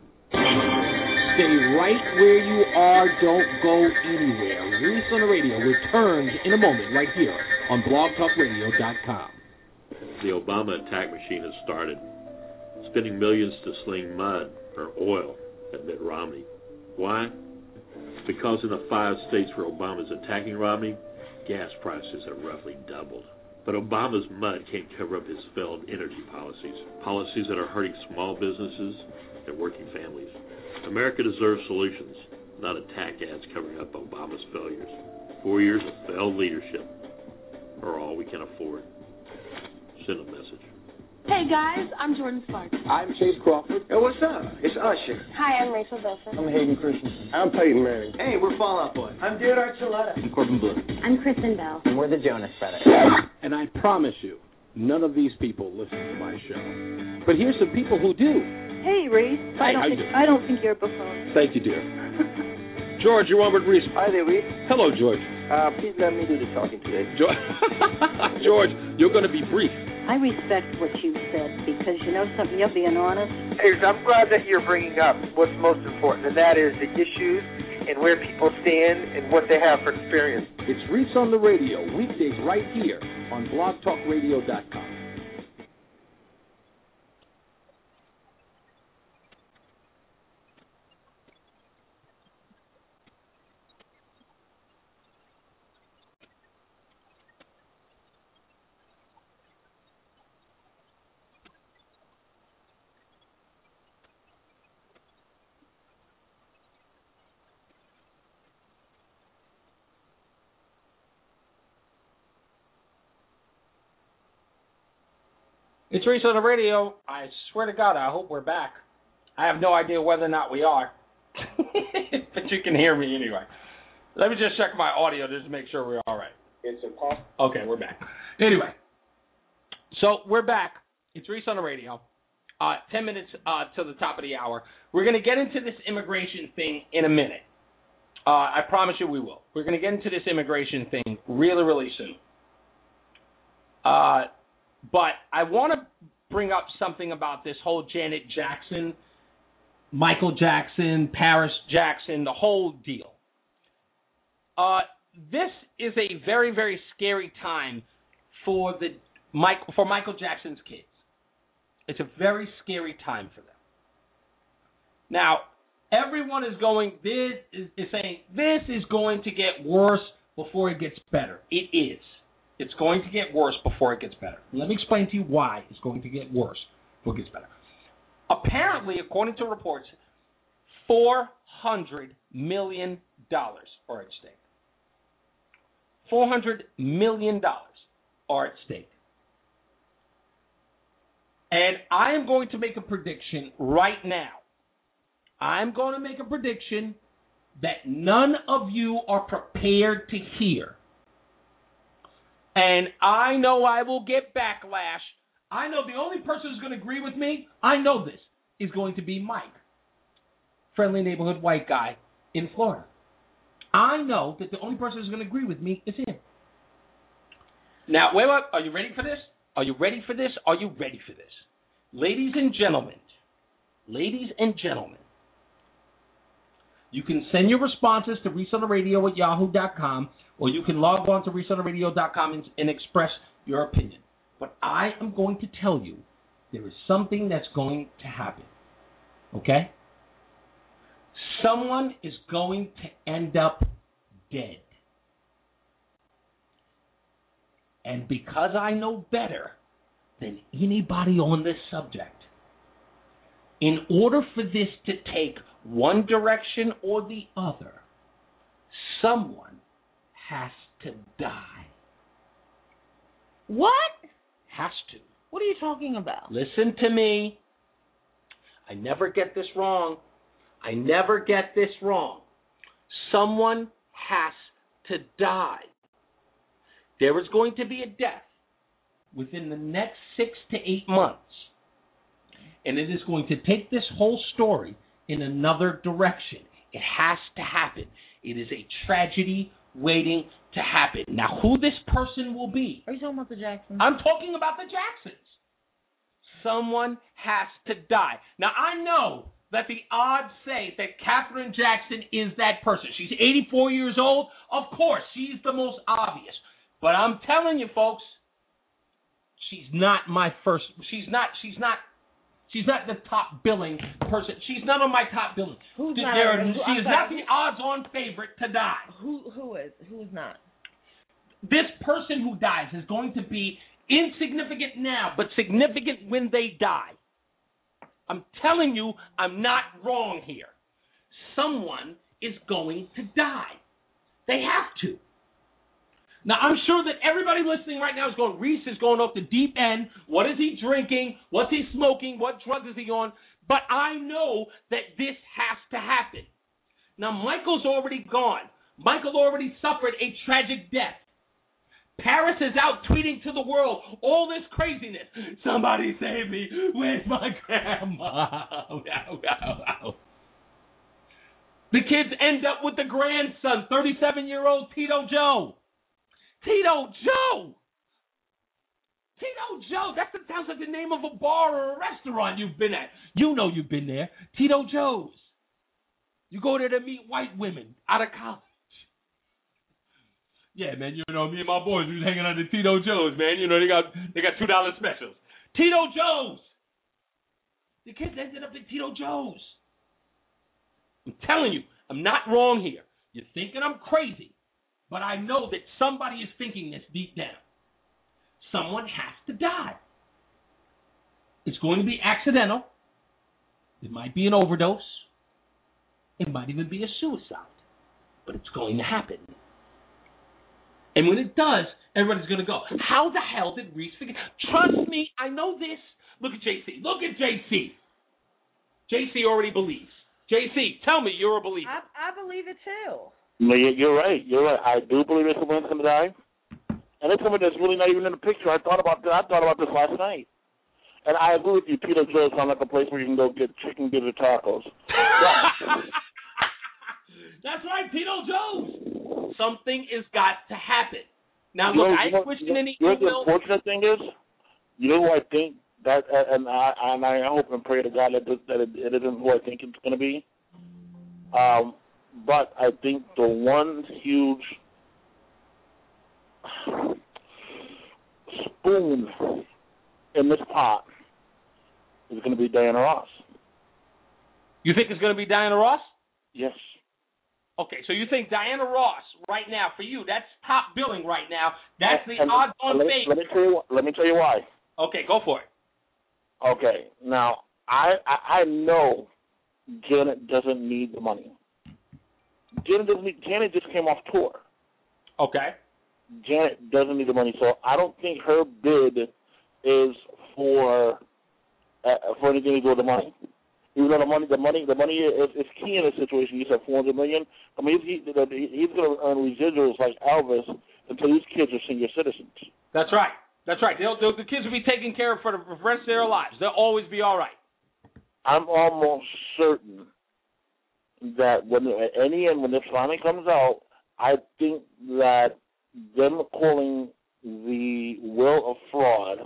Stay right where you are. Don't go anywhere. Reese on the Radio returns in a moment right here on blogtalkradio.com. The Obama attack machine has started, spending millions to sling mud or oil at Mitt Romney. Why? Because in the 5 states where Obama's attacking Romney, gas prices have roughly doubled. But Obama's mud can't cover up his failed energy policies that are hurting small businesses and working families. America deserves solutions, not attack ads covering up Obama's failures. 4 years of failed leadership are all we can afford. Send a message. Hey guys, I'm Jordan Sparks. I'm Chase Crawford. Hey, what's up? It's Usher. Hi, I'm Rachel Bilson. I'm Hayden Christensen. I'm Peyton Manning. Hey, we're Fall Out Boy. I'm Dude Archuleta. I'm Corbin Blue. I'm Kristen Bell. And we're the Jonas Brothers. And I promise you, none of these people listen to my show. But here's some people who do. Hey, Reese. Hi, I don't think you're a buffoon. Thank you, dear. George, you're on with Reese. Hi there, Reese. Hello, George. Please let me do the talking today. George, you're going to be brief. I respect what you said because you know something, you're being honest. Hey, I'm glad that you're bringing up what's most important, and that is the issues and where people stand and what they have for experience. It's Reese on the Radio, weekdays right here on blogtalkradio.com. It's Reese on the radio. I swear to God, I hope we're back. I have no idea whether or not we are. But you can hear me anyway. Let me just check my audio just to make sure we're all right. It's impossible. Okay, we're back. Anyway, so we're back. It's Reese on the radio. 10 minutes to the top of the hour. We're going to get into this immigration thing in a minute. I promise you we will. We're going to get into this immigration thing really, really soon. But I want to bring up something about this whole Janet Jackson, Michael Jackson, Paris Jackson, the whole deal. This is a very, very scary time for Michael Jackson's kids. It's a very scary time for them. Now, everyone is saying this is going to get worse before it gets better. It is. It's going to get worse before it gets better. Let me explain to you why it's going to get worse before it gets better. Apparently, according to reports, $400 million are at stake. $400 million are at stake. And I am going to make a prediction right now. I'm going to make a prediction that none of you are prepared to hear. And I know I will get backlash. I know the only person who's going to agree with me, I know this, is going to be Mike, friendly neighborhood white guy in Florida. I know that the only person who's going to agree with me is him. Now, wait. Are you ready for this? Are you ready for this? Are you ready for this? Ladies and gentlemen, you can send your responses to reasonoradio@yahoo.com, or you can log on to reasonoradio.com and express your opinion. But I am going to tell you there is something that's going to happen. Okay? Someone is going to end up dead. And because I know better than anybody on this subject, in order for this to take one direction or the other, someone has to die. What? Has to. What are you talking about? Listen to me. I never get this wrong. Someone has to die. There is going to be a death within the next 6 to 8 months. And it is going to take this whole story in another direction. It has to happen. It is a tragedy waiting to happen. Now, who this person will be? Are you talking about the Jacksons? I'm talking about the Jacksons. Someone has to die. Now, I know that the odds say that Katherine Jackson is that person. She's 84 years old. Of course, she's the most obvious. But I'm telling you, folks, she's not my first. She's not the top billing person. She's not on my top billing. She is not the odds-on favorite to die. Who is? Who's not? This person who dies is going to be insignificant now, but significant when they die. I'm telling you, I'm not wrong here. Someone is going to die. They have to. Now, I'm sure that everybody listening right now is going, Reese is going off the deep end. What is he drinking? What's he smoking? What drugs is he on? But I know that this has to happen. Now, Michael's already gone. Michael already suffered a tragic death. Paris is out tweeting to the world all this craziness. Somebody save me. Where's my grandma? The kids end up with the grandson, 37-year-old Tito Joe. Tito Joe! That sounds like the name of a bar or a restaurant you've been at. You know you've been there. Tito Joe's. You go there to meet white women out of college. Yeah, man, you know, me and my boys, we was hanging out at Tito Joe's, man. You know, they got $2 specials. Tito Joe's! The kids ended up at Tito Joe's. I'm telling you, I'm not wrong here. You're thinking I'm crazy. But I know that somebody is thinking this deep down. Someone has to die. It's going to be accidental. It might be an overdose. It might even be a suicide. But it's going to happen. And when it does, everybody's going to go, how the hell did Reese forget? Trust me, I know this. Look at JC. Look at JC. JC already believes. JC, tell me you're a believer. I believe it too. No, you're right. You're right. I do believe this woman's going to die. And it's somebody that's really not even in the picture. I thought about this last night. And I agree with you, Peter Joe's sounds like a place where you can go get chicken gizzard tacos. That's right, Tito Joe's. Something has got to happen. Now, look, I ain't wishing any ill will. The unfortunate thing is, you know who I think that, and I hope and pray to God that it isn't who I think it's going to be. But I think the one huge spoon in this pot is going to be Diana Ross. You think it's going to be Diana Ross? Yes. Okay, so you think Diana Ross right now, for you, that's top billing right now. That's the odds-on favorite. Let me tell you why. Okay, go for it. Okay, now, I know Janet doesn't need the money. Janet just came off tour. Okay. Janet doesn't need the money, so I don't think her bid is for anything to do with the money. Even though the money is key in this situation. You said $400 million. I mean, he's going to earn residuals like Elvis until these kids are senior citizens. That's right. That's right. The kids will be taken care of for the rest of their lives. They'll always be all right. I'm almost certain that when this finally comes out, I think that them calling the will of fraud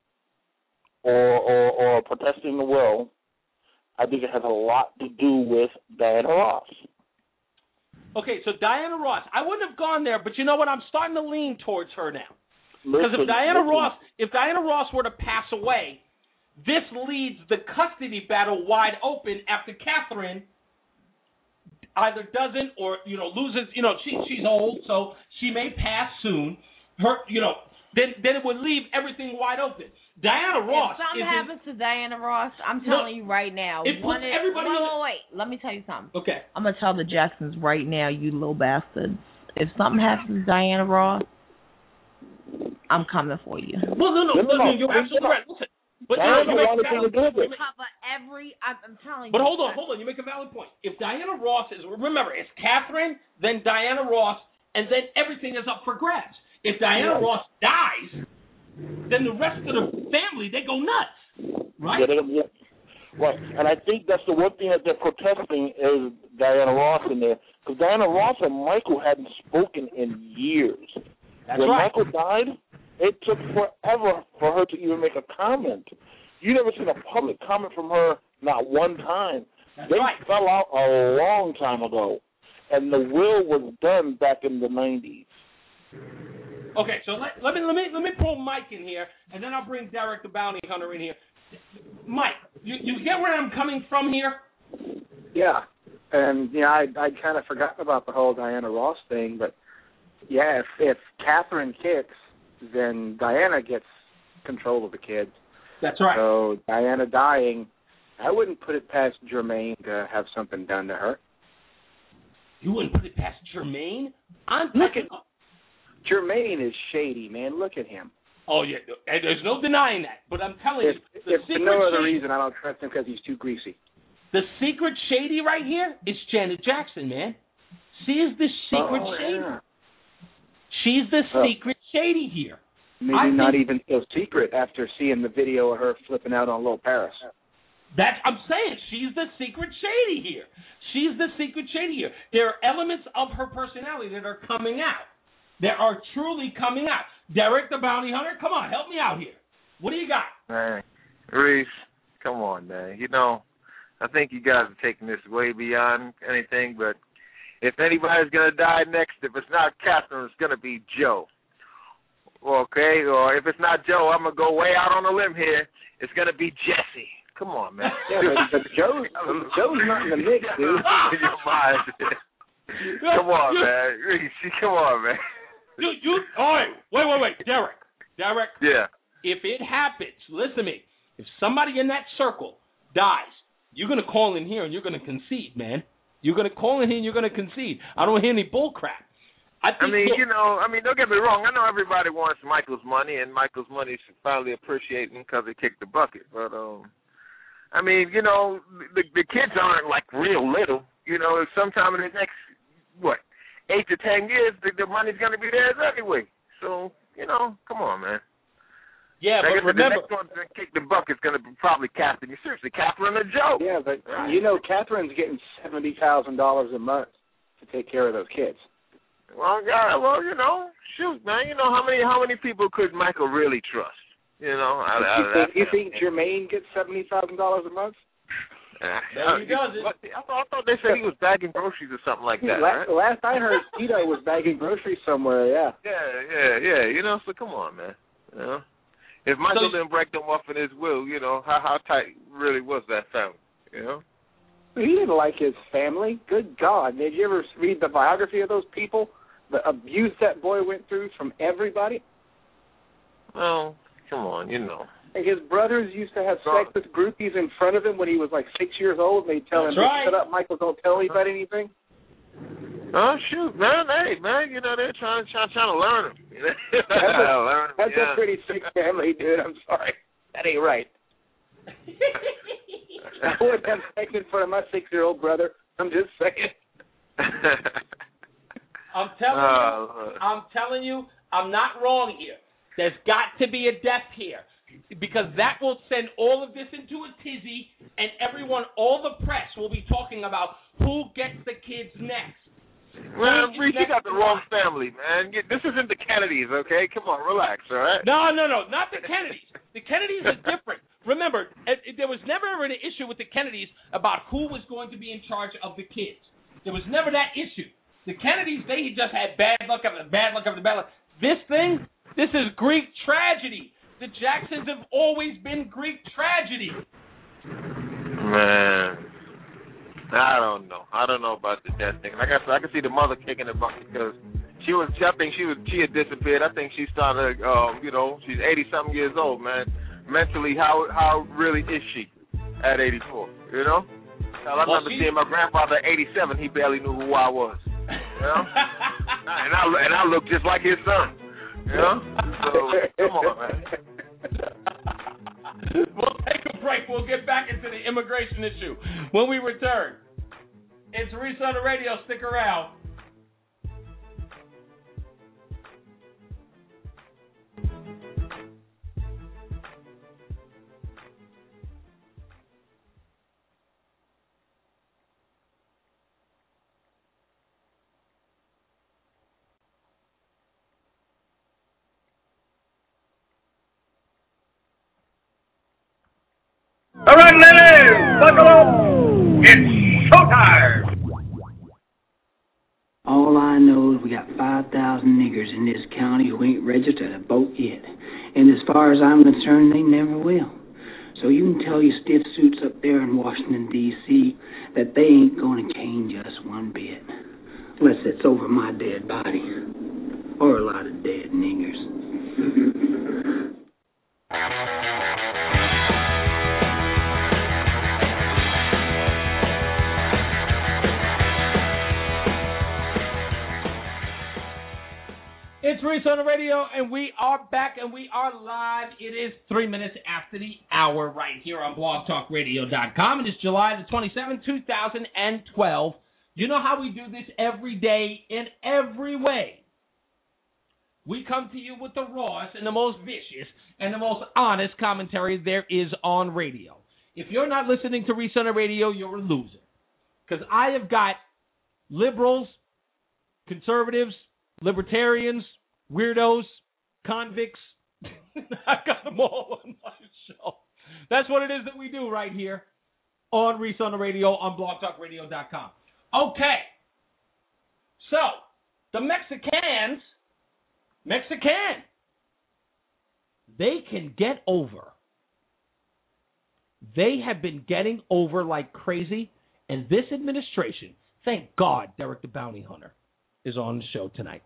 or protesting the will, I think it has a lot to do with Diana Ross. Okay, so Diana Ross, I wouldn't have gone there, but you know what? I'm starting to lean towards her now. Because if Diana Ross were to pass away, this leaves the custody battle wide open after Catherine either doesn't or loses. She's old, so she may pass soon. Then it would leave everything wide open. Diana Ross. If something happens to Diana Ross, I'm telling you right now. It puts everybody. Wait. Let me tell you something. Okay. I'm gonna tell the Jacksons right now, you little bastards. If something happens to Diana Ross, I'm coming for you. Well, no, you're absolutely right. Listen, but I'm telling you. But hold on. You make a valid point. If Diana Ross remember, it's Catherine, then Diana Ross, and then everything is up for grabs. If Diana Ross dies, then the rest of the family, they go nuts, right? Yeah. Right, and I think that's the one thing that they're protesting is Diana Ross in there. Because Diana Ross and Michael hadn't spoken in years. When Michael died, it took forever for her to even make a comment. You never seen a public comment from her, not one time. They fell out a long time ago. And the will was done back in the 90s. Okay, so let me pull Mike in here, and then I'll bring Derek the Bounty Hunter in here. Mike, you get where I'm coming from here? Yeah, and I kind of forgotten about the whole Diana Ross thing, but yeah, if Catherine kicks, then Diana gets control of the kids. That's right. So Diana dying, I wouldn't put it past Jermaine to have something done to her. You wouldn't put it past Jermaine? Jermaine is shady, man. Look at him. Oh, yeah. There's no denying that. But I'm telling you. If for no other reason, I don't trust him because he's too greasy. The secret shady right here is Janet Jackson, man. She is the secret shady. Yeah. She's the secret shady here. Maybe not even so secret after seeing the video of her flipping out on Lil Paris. I'm saying she's the secret shady here. She's the secret shady here. There are elements of her personality that are coming out. That are truly coming out. Derek the Bounty Hunter, come on, help me out here. What do you got? Man, Reese, come on, man. I think you guys are taking this way beyond anything, but if anybody's going to die next, if it's not Catherine, it's going to be Joe. Okay? Or if it's not Joe, I'm going to go way out on a limb here. It's going to be Jesse. Come on, man. Yeah, but Joe's not in the mix, dude. Your mind. Come on, man. Reese, come on, man. Wait, Derek. Yeah. If it happens, listen to me. If somebody in that circle dies, you're going to call in here and you're going to concede, man. You're going to call in here and you're going to concede. I don't hear any bull crap. don't get me wrong. I know everybody wants Michael's money, and Michael's money is finally appreciating because he kicked the bucket. But, the kids aren't, like, real little. Sometime in the next, 8 to 10 years, the money's going to be theirs anyway. So, come on, man. Yeah, but remember, the next one to kick the bucket's going to be probably Catherine. Seriously, Catherine or Joe? Yeah, but Catherine's getting $70,000 a month to take care of those kids. Well, shoot, man. How many people could Michael really trust? You think Jermaine gets $70,000 a month? He does it. I thought they said he was bagging groceries or something like that. Right? Last I heard, Tito was bagging groceries somewhere. Yeah. Yeah. So come on, man. If Michael didn't break them off in his will, how tight really was that family? He didn't like his family. Good God! Did you ever read the biography of those people? The abuse that boy went through from everybody. Well, come on, And his brothers used to have sex with groupies in front of him when he was like 6 years old. They'd tell him, "Shut up, Michael! Don't tell anybody anything." Oh shoot, man! Hey, man! They're trying to learn him. That's a pretty sick family, dude. I'm sorry, that ain't right. I wouldn't have sex in front of my 6-year-old brother. I'm just saying. I'm telling you, I'm not wrong here. There's got to be a death here, because that will send all of this into a tizzy, and all the press will be talking about who gets the kids next. Well, Reese, you got the wrong family, man. This isn't the Kennedys, okay? Come on, relax, all right? No, not the Kennedys. The Kennedys are different. Remember, there was never an issue with the Kennedys about who was going to be in charge of the kids. There was never that issue. The Kennedys, they just had bad luck after bad luck after bad luck. This is Greek tragedy. The Jacksons have always been Greek tragedy. Man, I don't know. I don't know about the death thing. Like I said, I can see the mother kicking the bucket because she had disappeared. I think she started, she's 80-something years old, man. Mentally, how really is she at 84, Hell, I remember seeing my grandfather at 87. He barely knew who I was, and I look just like his son, So, come on, man. We'll take a break. We'll get back into the immigration issue when we return. It's Reese on the radio. Stick around. All right, ladies, buckle up. It's showtime. All I know is we got 5,000 niggers in this county who ain't registered a vote yet. And as far as I'm concerned, they never will. So you can tell your stiff suits up there in Washington, D.C. that they ain't going to change us one bit. Unless it's over my dead body. Or a lot of dead niggers. It's Reese on the radio, and we are back, and we are live. It is 3 minutes after the hour right here on blogtalkradio.com. It is July the 27th, 2012. You know how we do this every day in every way. We come to you with the rawest and the most vicious and the most honest commentary there is on radio. If you're not listening to Reese on the radio, you're a loser. Because I have got liberals, conservatives, libertarians, weirdos, convicts. I've got them all on my show. That's what it is that we do right here on Reese on the radio on blogtalkradio.com. Okay. So, the Mexicans, they can get over. They have been getting over like crazy, and this administration, thank God Derek the Bounty Hunter is on the show tonight.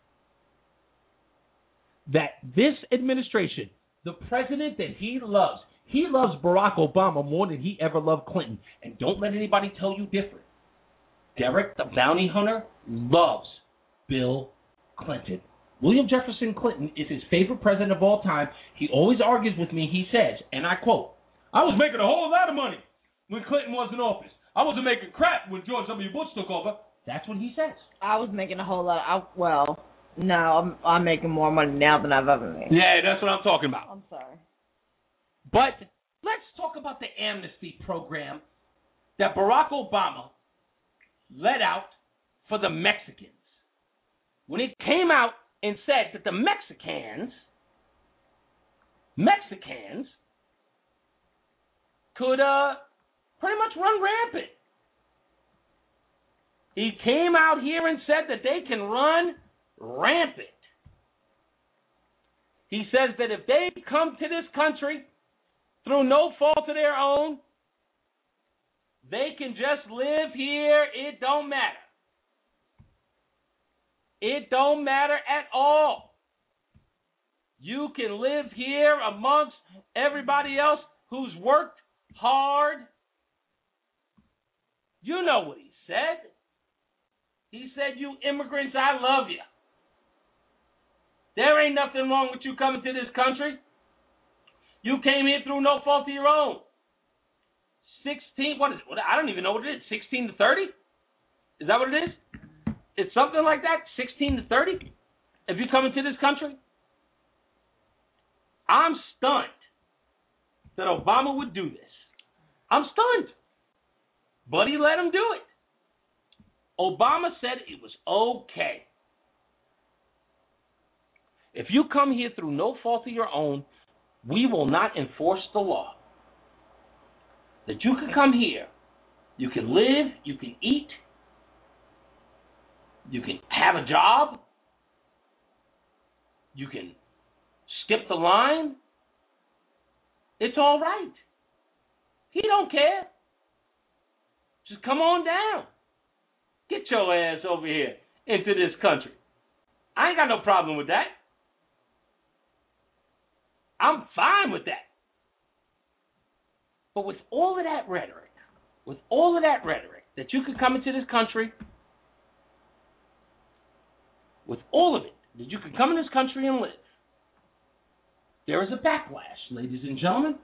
That this administration, the president that he loves Barack Obama more than he ever loved Clinton. And don't let anybody tell you different. Derek the Bounty Hunter loves Bill Clinton. William Jefferson Clinton is his favorite president of all time. He always argues with me. He says, and I quote, "I was making a whole lot of money when Clinton was in office. I wasn't making crap when George W. Bush took over." That's what he says. I was making a whole lot. No, I'm making more money now than I've ever made. Yeah, that's what I'm talking about. I'm sorry. But let's talk about the amnesty program that Barack Obama let out for the Mexicans. When it came out and said that the Mexicans could pretty much run rampant. He came out here and said that they can run rampant. He says that if they come to this country through no fault of their own, they can just live here. It don't matter. It don't matter at all. You can live here amongst everybody else who's worked hard. You know what he said. He said, "You immigrants, I love you. There ain't nothing wrong with you coming to this country. You came here through no fault of your own." 16, what I don't even know what it is, 16 to 30? Is that what it is? It's something like that, 16 to 30? If you come into this country? I'm stunned that Obama would do this. I'm stunned. But he let him do it. Obama said it was okay. If you come here through no fault of your own, we will not enforce the law. That you can come here, you can live, you can eat, you can have a job, you can skip the line. It's all right. He don't care. Just come on down. Get your ass over here into this country. I ain't got no problem with that. I'm fine with that. But with all of that rhetoric, that you could come into this country, with all of it, that you could come in this country and live, there is a backlash, ladies and gentlemen.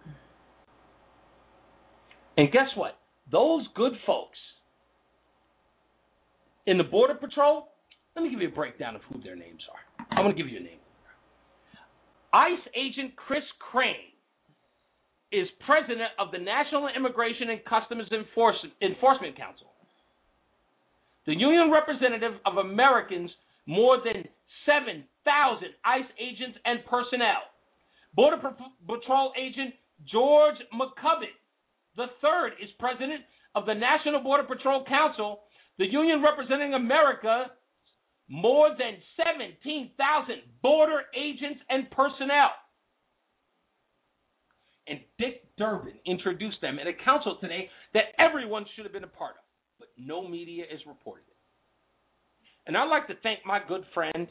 And guess what? Those good folks in the Border Patrol, let me give you a breakdown of who their names are. I'm going to give you a name. ICE agent Chris Crane is president of the National Immigration and Customs Enforcement Council, the union representative of Americans, more than 7,000 ICE agents and personnel. Border Patrol agent George McCubbin III is president of the National Border Patrol Council, the union representing America, more than 17,000 border agents and personnel. And Dick Durbin introduced them at a council today that everyone should have been a part of, but no media is reporting it. And I'd like to thank my good friend,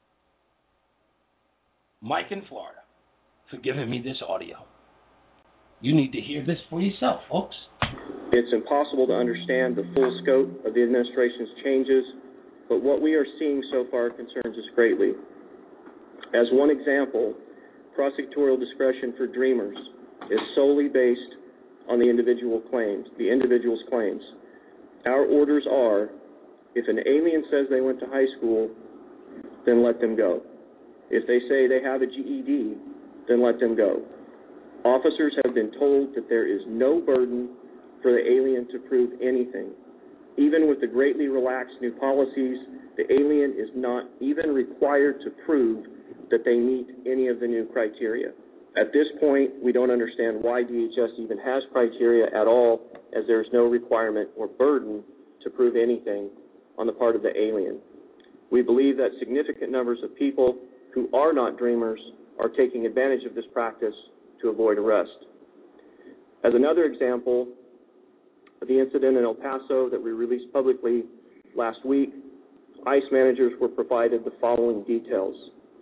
Mike in Florida, for giving me this audio. You need to hear this for yourself, folks. It's impossible to understand the full scope of the administration's changes, but what we are seeing so far concerns us greatly. As one example, prosecutorial discretion for Dreamers is solely based on the individual's claims. Our orders are, if an alien says they went to high school, then let them go. If they say they have a GED, then let them go. Officers have been told that there is no burden for the alien to prove anything. Even with the greatly relaxed new policies, the alien is not even required to prove that they meet any of the new criteria. At this point, we don't understand why DHS even has criteria at all, as there is no requirement or burden to prove anything on the part of the alien. We believe that significant numbers of people who are not Dreamers are taking advantage of this practice to avoid arrest. As another example, the incident in El Paso that we released publicly last week, ICE managers were provided the following details.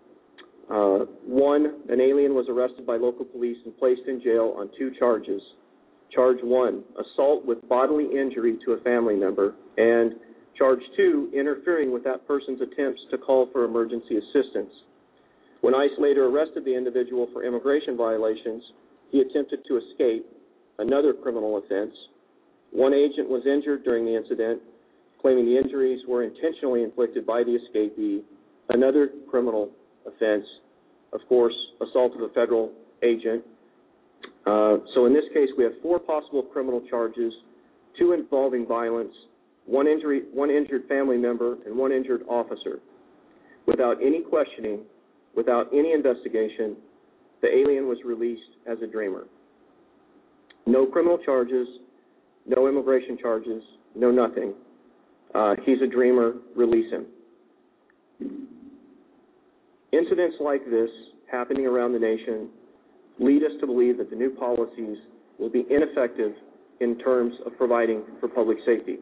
One, an alien was arrested by local police and placed in jail on 2 charges. Charge 1, assault with bodily injury to a family member, and Charge 2, interfering with that person's attempts to call for emergency assistance. When ICE later arrested the individual for immigration violations, he attempted to escape, another criminal offense. One agent was injured during the incident, claiming the injuries were intentionally inflicted by the escapee, another criminal offense, of course, assault of a federal agent. So in this case, we have 4 possible criminal charges, 2 involving violence, one injured family member, and 1 injured officer. Without any questioning, without any investigation, the alien was released as a dreamer. No criminal charges, no immigration charges, no nothing. He's a dreamer, release him. Incidents like this happening around the nation lead us to believe that the new policies will be ineffective in terms of providing for public safety.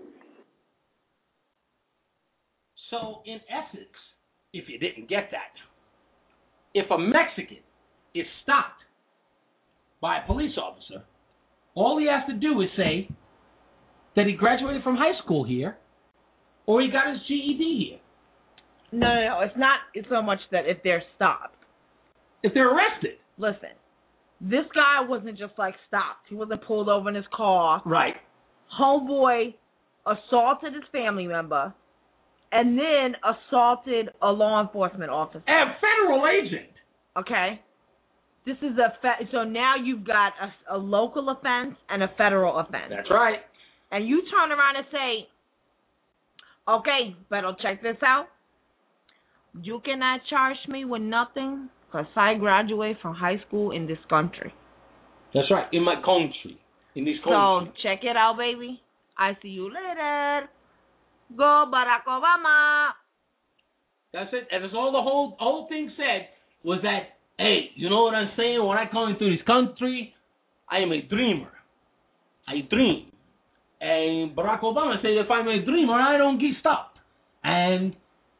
So, in essence, if you didn't get that, if a Mexican is stopped by a police officer, all he has to do is say that he graduated from high school here or he got his GED here. No, it's not so much that if they're stopped. If they're arrested. Listen, this guy wasn't just like stopped. He wasn't pulled over in his car. Right. Homeboy assaulted his family member and then assaulted a law enforcement officer. A federal agent. Okay. This is so now you've got a local offense and a federal offense. That's right. And you turn around and say, okay, but check this out. You cannot charge me with nothing because I graduate from high school in this country. That's right, in my country, in this country. So check it out, baby. I see you later. Go Barack Obama. That's it. And that's all the whole thing said was that, hey, you know what I'm saying? When I come into this country, I am a dreamer. I dream. And Barack Obama said, if I'm a dreamer, I don't get stopped. And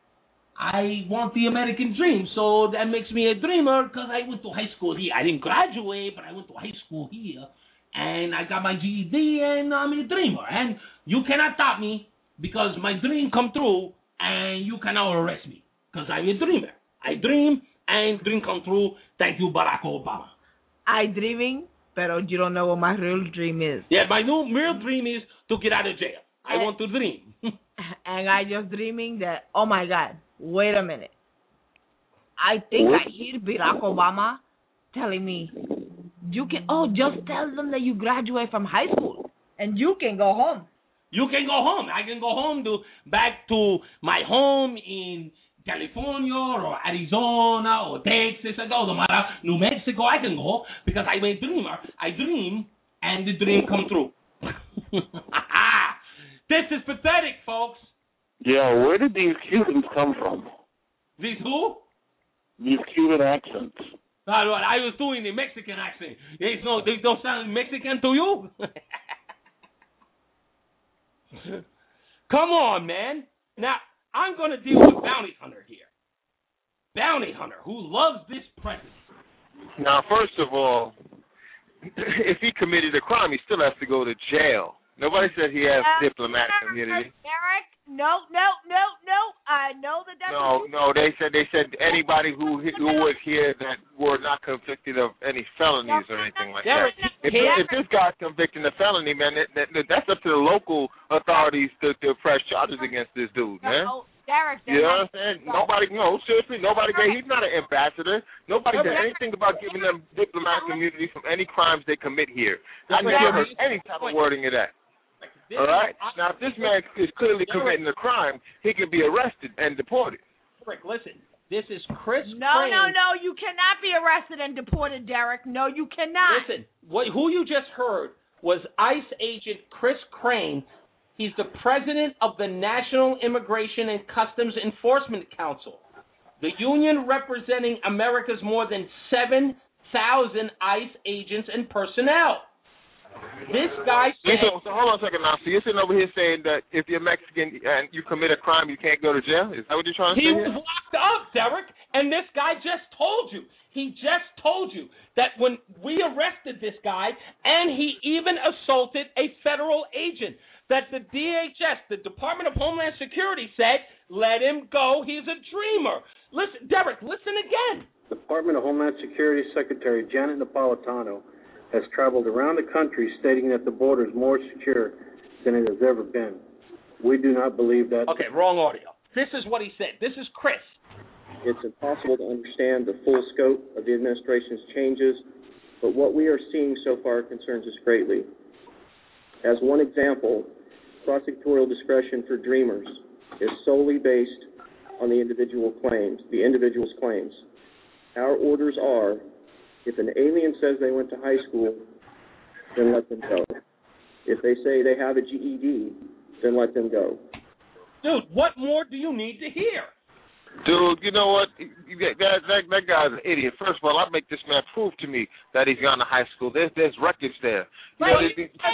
I want the American dream, so that makes me a dreamer because I went to high school here. I didn't graduate, but I went to high school here, and I got my GED, and I'm a dreamer. And you cannot stop me because my dream come true, and you cannot arrest me because I'm a dreamer. I dream, and dream come true. Thank you, Barack Obama. I dreaming, but you don't know what my real dream is. Yeah, my real dream is to get out of jail. I want to dream. And I just dreaming that, oh my God, wait a minute. I think I hear Barack Obama telling me, just tell them that you graduate from high school and you can go home. You can go home. I can go home back to my home in California or Arizona or Texas. It doesn't matter. New Mexico, I can go because I'm a dreamer. I dream and the dream come true. This is pathetic, folks. Yeah, where did these Cubans come from? These who? These Cuban accents. I was doing the Mexican accent. They don't sound Mexican to you? Come on, man. Now, I'm going to deal with Bounty Hunter here. Bounty Hunter, who loves this president. Now, first of all, if he committed a crime, he still has to go to jail. Nobody said he has diplomatic immunity. Eric, no. I know that that's No, they said anybody who was here that were not convicted of any felonies or anything like that. If this guy's convicted of felony, man, that's up to the local authorities to press charges against this dude, man. Derek, you know what I'm saying? He's not an ambassador. Nobody said anything about giving them diplomatic immunity from any crimes they commit here. I never heard any type of wording of that. All right? Now, if this man is clearly committing a crime, he can be arrested and deported. Rick, listen. This is Chris Crane. No. You cannot be arrested and deported, Derek. No, you cannot. Listen. Who you just heard was ICE agent Chris Crane. He's the president of the National Immigration and Customs Enforcement Council, the union representing America's more than 7,000 ICE agents and personnel. This guy said... So hold on a second now. So you're sitting over here saying that if you're Mexican and you commit a crime, you can't go to jail? Is that what you're trying to say? He was locked up, Derek, and this guy just told you. He just told you that when we arrested this guy, and he even assaulted a federal agent. That the DHS, the Department of Homeland Security, said, let him go. He's a dreamer. Listen, Derek, listen again. The Department of Homeland Security Secretary Janet Napolitano has traveled around the country stating that the border is more secure than it has ever been. We do not believe that. Okay, wrong audio. This is what he said. This is Chris. It's impossible to understand the full scope of the administration's changes, but what we are seeing so far concerns us greatly. As one example, prosecutorial discretion for dreamers is solely based on the individual's claims. Our orders are, if an alien says they went to high school, then let them go. If they say they have a GED, then let them go. Dude, what more do you need to hear? Dude, you know what? That guy's an idiot. First of all, I make this man prove to me that he's gone to high school. There's records there. Derek,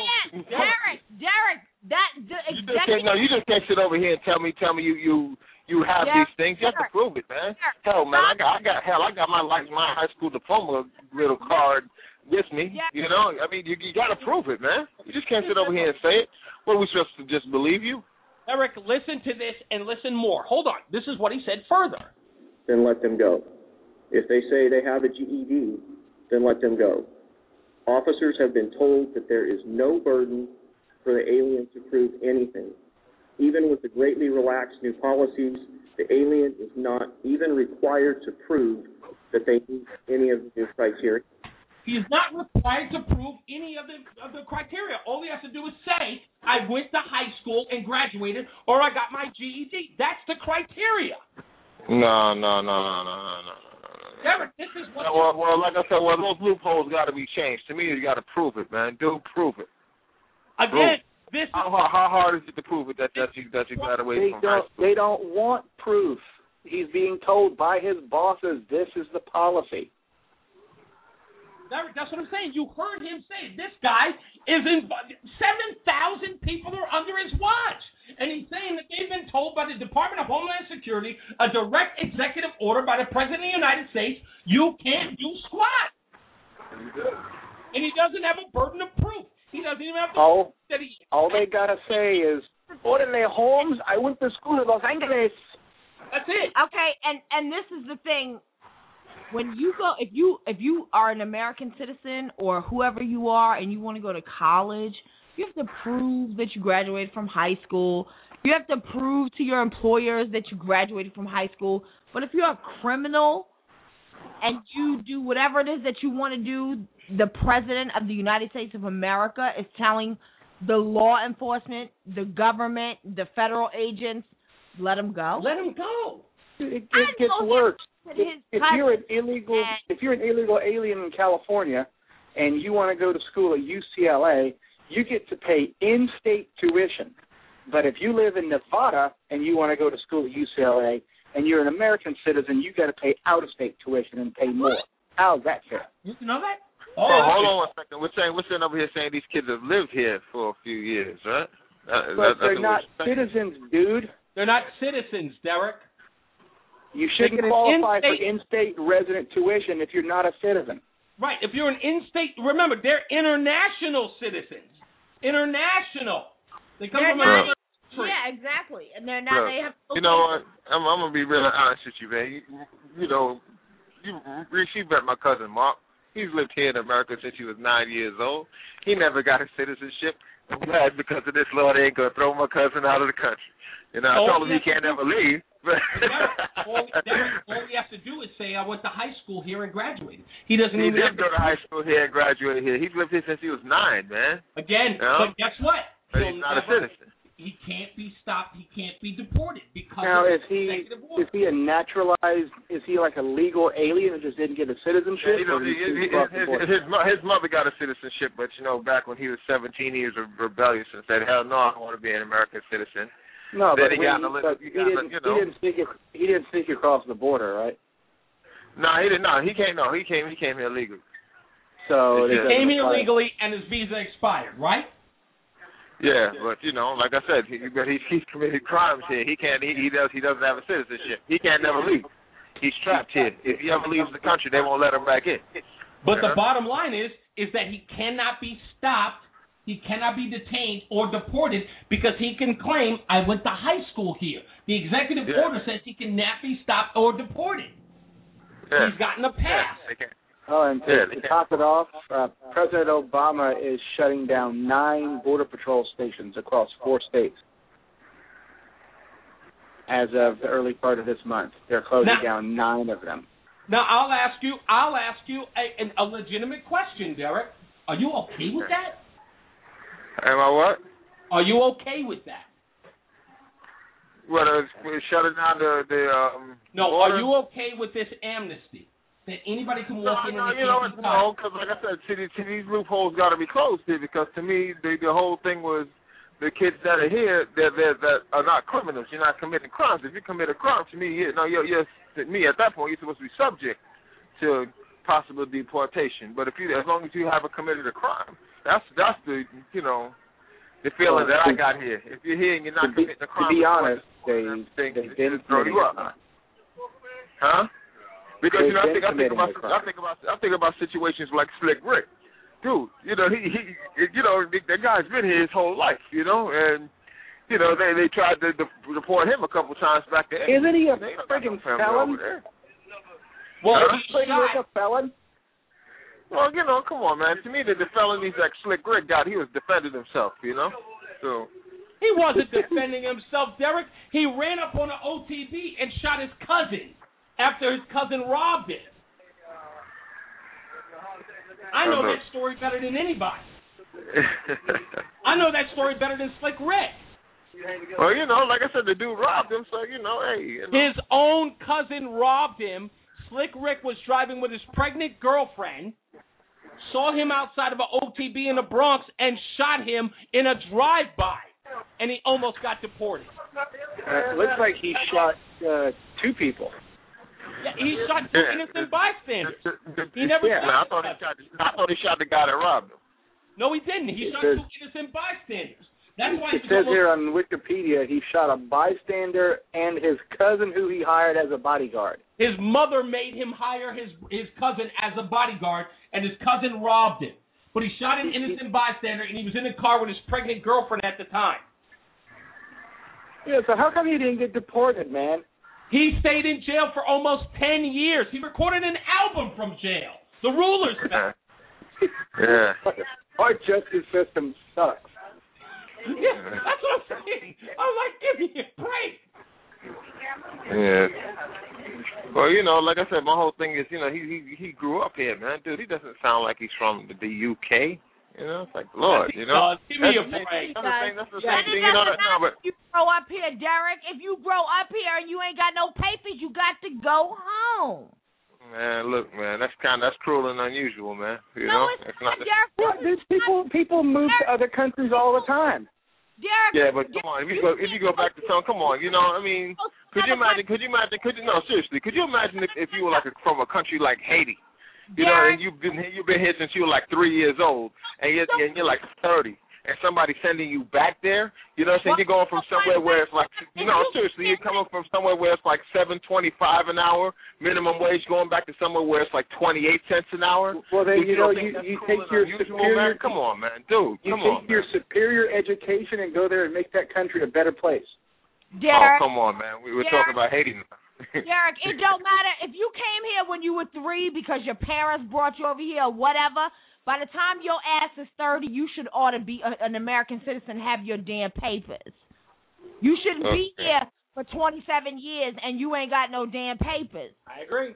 you just can't sit over here and tell me you have these things. You have to prove it, man. Hell, man, I got my high school diploma little card with me. You know, I mean, you got to prove it, man. You just can't sit over here and say it. What, are we supposed to just believe you? Eric, listen to this and listen more. Hold on. This is what he said further. Then let them go. If they say they have a GED, then let them go. Officers have been told that there is no burden for the alien to prove anything. Even with the greatly relaxed new policies, the alien is not even required to prove that they meet any of the new criteria. He is not required to prove any of the criteria. All he has to do is say, I went to high school and graduated, or I got my GED. That's the criteria. No. Derek, this is what... Well, like I said, those loopholes got to be changed. To me, you got to prove it, man. Prove it. Again, this is... How hard is it to prove it that you got away from high school? They don't want proof. He's being told by his bosses, this is the policy. That's what I'm saying. You heard him say this guy is in 7,000 people are under his watch. And he's saying that they've been told by the Department of Homeland Security, a direct executive order by the President of the United States, you can't do squat. And he doesn't have a burden of proof. He doesn't even have to prove that he... All they got to say is, Orderly Holmes, I went to school in Los Angeles. That's it. Okay, and this is the thing. When you go, if you are an American citizen or whoever you are and you want to go to college, you have to prove that you graduated from high school. You have to prove to your employers that you graduated from high school. But if you're a criminal and you do whatever it is that you want to do, the President of the United States of America is telling the law enforcement, the government, the federal agents, let them go. Let them go. It gets worse. If you're an illegal alien in California and you want to go to school at UCLA, you get to pay in-state tuition. But if you live in Nevada and you want to go to school at UCLA and you're an American citizen, you got to pay out-of-state tuition and pay more. How's that fair? You know that? Oh, hold on 1 second. We're sitting over here saying these kids have lived here for a few years, right? But they're not citizens, dude. They're not citizens, Derek. You shouldn't qualify for in-state resident tuition if you're not a citizen. Right. If you're an in-state, remember, they're international citizens. International. They come from another country. Yeah, exactly. And they're not. They have. You know what? I'm gonna be really honest with you, man. She met my cousin Mark. He's lived here in America since he was 9 years old. He never got a citizenship. I'm glad because of this law they ain't gonna throw my cousin out of the country. You know, I told him he can't ever leave. All he has to do is say, I went to high school here and graduated. He doesn't even have to go to high school here and graduated here. He's lived here since he was 9, man. Again, but guess what? But he's not a citizen. He can't be stopped. He can't be deported because now, of is he a naturalized? Is he like a legal alien who just didn't get a citizenship? Yeah, his mother got a citizenship, but back when he was 17, he was rebellious and said, "Hell no, I don't want to be an American citizen." No, but he didn't sneak across the border, right? No, he did not. He came here legally. So he came here legally, and his visa expired, right? Yeah, but like I said, he's committed crimes here. He doesn't have a citizenship. He can't never leave. He's trapped here. If he ever leaves the country, they won't let him back in. But the bottom line is that he cannot be stopped, he cannot be detained or deported because he can claim, I went to high school here. The executive order says he cannot be stopped or deported. Yeah. He's gotten a pass. Oh, and to top it off, President Obama is shutting down 9 Border Patrol stations across 4 states. As of the early part of this month, they're closing down 9 of them. Now, I'll ask you a legitimate question, Derek. Are you okay with that? Am I what? Are you okay with that? What, shutting down the No, border? Are you okay with this amnesty? That anybody can walk in and they No, can't be caught? because like I said, these loopholes got to be closed here because to me, the whole thing was the kids that are here that are not criminals. You're not committing crimes. If you commit a crime, to me, you're at that point, you're supposed to be subject to possible deportation. But as long as you haven't committed a crime, that's the the feeling that I got here. If you're here and you're not committing a crime, to be honest, they didn't throw you up. Huh? Because I think about situations like Slick Rick. Dude, that guy's been here his whole life, and they tried to deport him a couple times back there. Isn't he a friggin' felon? Well, Slick Rick a felon? Well, come on, man. To me, the felonies that Slick Rick got, he was defending himself, So he wasn't defending himself, Derek. He ran up on an OTB and shot his cousin after his cousin robbed him. I know that story better than anybody. I know that story better than Slick Rick. Well, like I said, the dude robbed him, so, His own cousin robbed him. Slick Rick was driving with his pregnant girlfriend, saw him outside of an OTB in the Bronx, and shot him in a drive-by, and he almost got deported. It looks like he shot 2 people. Yeah, he shot 2 innocent bystanders. He never shot. I thought he shot the guy that robbed him. No, he didn't. He shot 2 innocent bystanders. That's why it says here on Wikipedia he shot a bystander and his cousin who he hired as a bodyguard. His mother made him hire his cousin as a bodyguard, and his cousin robbed him. But he shot an innocent bystander, and he was in the car with his pregnant girlfriend at the time. Yeah, so how come he didn't get deported, man? He stayed in jail for almost 10 years. He recorded an album from jail. The Rulers Fest. Yeah. Our justice system sucks. Yeah, that's what I'm saying. I'm like, give me a break. Yeah. Well, like I said, my whole thing is, he grew up here, man. Dude, he doesn't sound like he's from the UK. It's like, Lord, Give me a break. That's the same thing, but you grow up here, Derek. If you grow up here and you ain't got no papers, you got to go home. Man, look, man, that's cruel and unusual, man. No, it's not, Derek. Well, people move to other countries all the time. Derek. Yeah, but come on, if you go back to some, come on, could you imagine, no, seriously, could you imagine if you were from a country like Haiti, and you've been here since you were 3 years old, and you're like 30, and somebody sending you back there, you're going from somewhere where it's seriously, you're coming from somewhere where it's $7.25 an hour minimum wage, going back to somewhere where it's 28 cents an hour. Well, then you take your superior. Man? Come on, man, dude. You take your superior education and go there and make that country a better place. Derek, come on, man. We were talking about Haiti now. Derek, it don't matter if you came here when you were 3 because your parents brought you over here or whatever. By the time your ass is 30, you ought to be an American citizen, have your damn papers. You shouldn't be here for 27 years and you ain't got no damn papers. I agree.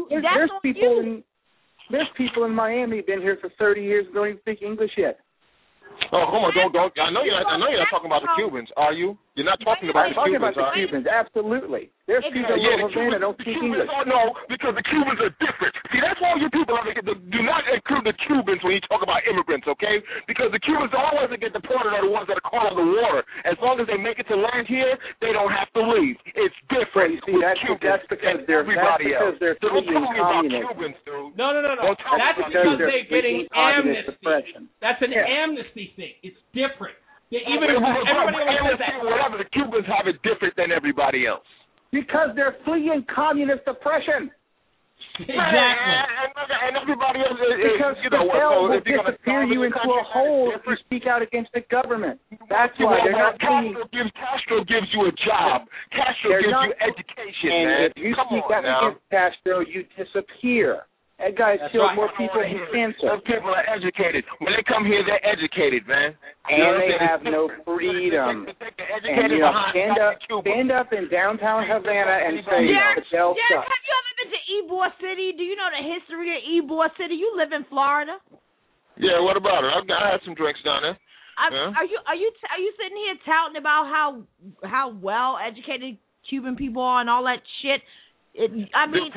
There's people in Miami been here for 30 years and don't even speak English yet. Oh, come on, don't. I know you're not talking about the Cubans, are you? You're not talking about the Cubans, I'm talking about the Cubans, absolutely. There's people in Havana that don't speak English. Oh, no, because the Cubans are different. See, that's why you people do not include the Cubans when you talk about immigrants, okay? Because the Cubans, the only ones that get deported are the ones that are caught on the water. As long as they make it to land here, they don't have to leave. It's different. See, that's because they're fleeing communism. No. That's because they're getting amnesty. That's an amnesty thing. It's different. Even whatever, the Cubans have it different than everybody else. Because they're fleeing communist oppression. And everybody else because you know, hell will if you're gonna disappear you into a hole if you speak out against the government. That's why they're not seeing. Castro gives you a job. Castro gives you education, and man. if you Come speak on out now. against Castro, you disappear. That guy's killed more people than cancer. Those people are educated. When they come here, they're educated, man. And they have no freedom. And you know, stand up in downtown Havana and say, Fidel Derek, sucks. have you ever been to Ybor City? Do you know the history of Ybor City? You live in Florida. Yeah, what about it? I had some drinks down there. Are you sitting here touting about how well educated Cuban people are and all that shit? They came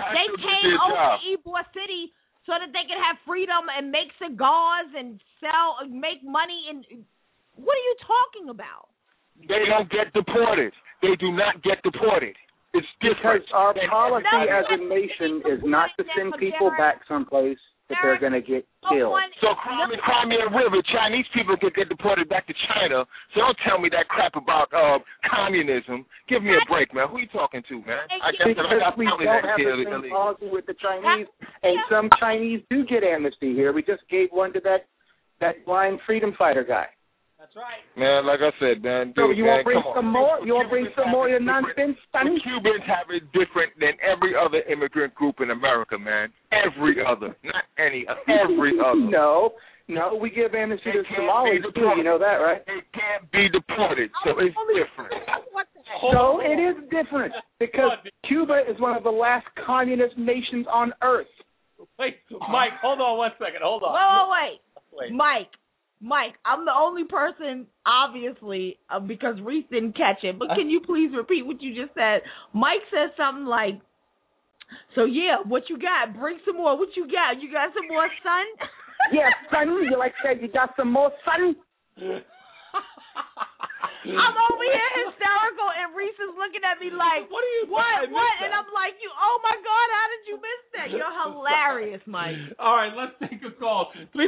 over to Ybor City so that they could have freedom and make cigars and make money. And what are you talking about? They don't get deported. They do not get deported. It's different. Because our policy as a nation is not to send people back someplace that they're going to get killed. So Crimea River, Chinese people could get deported back to China. So don't tell me that crap about communism. Give me a break, man. Who you talking to, man? Because we don't have the same policy with the Chinese, and some Chinese do get amnesty here. We just gave one to that blind freedom fighter guy. That's right. Man, like I said, man. So dude, you man, want to bring some more? You want to bring some more of your nonsense, son? The Cubans have it different than every other immigrant group in America, man. Every other, not any, every other. No, we give amnesty to Somalis too. You know that, right? They can't be deported, so it's different. So it is different because Cuba is one of the last communist nations on earth. Wait, Mike, hold on 1 second. Hold on. Wait. Mike, I'm the only person, obviously, because Reese didn't catch it, but can you please repeat what you just said? Mike said something like, so yeah, what you got? Bring some more. What you got? You got some more, son? Yeah, son. You like said you got some more, son? I'm over here hysterical, and Reese is looking at me like, what? And I'm like, oh my God, how did you miss that? You're hilarious, Mike. All right, let's take a call.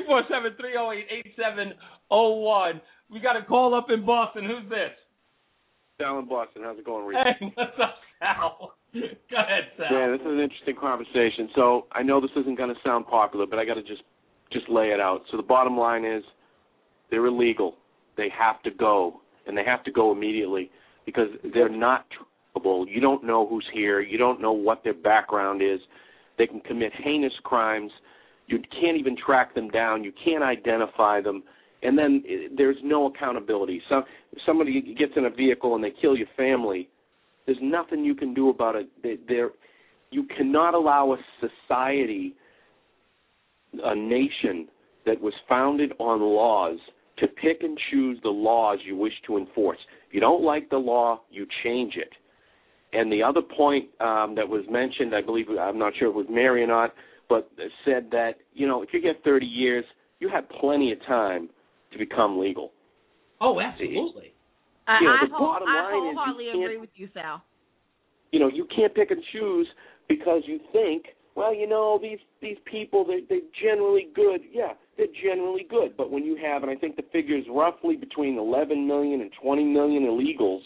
347-308-8701. We got a call up in Boston. Who's this? Sal in Boston. How's it going, Reese? Hey, what's up, Sal? Go ahead, Sal. Yeah, this is an interesting conversation. So I know this isn't going to sound popular, but I got to just lay it out. So the bottom line is they're illegal. They have to go, and they have to go immediately because they're not trackable. You don't know who's here. You don't know what their background is. They can commit heinous crimes. You can't even track them down. You can't identify them. And then there's no accountability. If somebody gets in a vehicle and they kill your family, there's nothing you can do about it. You cannot allow a society, a nation that was founded on laws, to pick and choose the laws you wish to enforce. If you don't like the law, you change it. And the other point that was mentioned, I believe, I'm not sure if it was Mary or not, but said that, if you get 30 years, you have plenty of time to become legal. Oh, absolutely. I wholeheartedly agree with you, Sal. You can't pick and choose because you think, well, these people, they're generally good. Yeah, they're generally good. But when you have, and I think the figure is roughly between 11 million and 20 million illegals,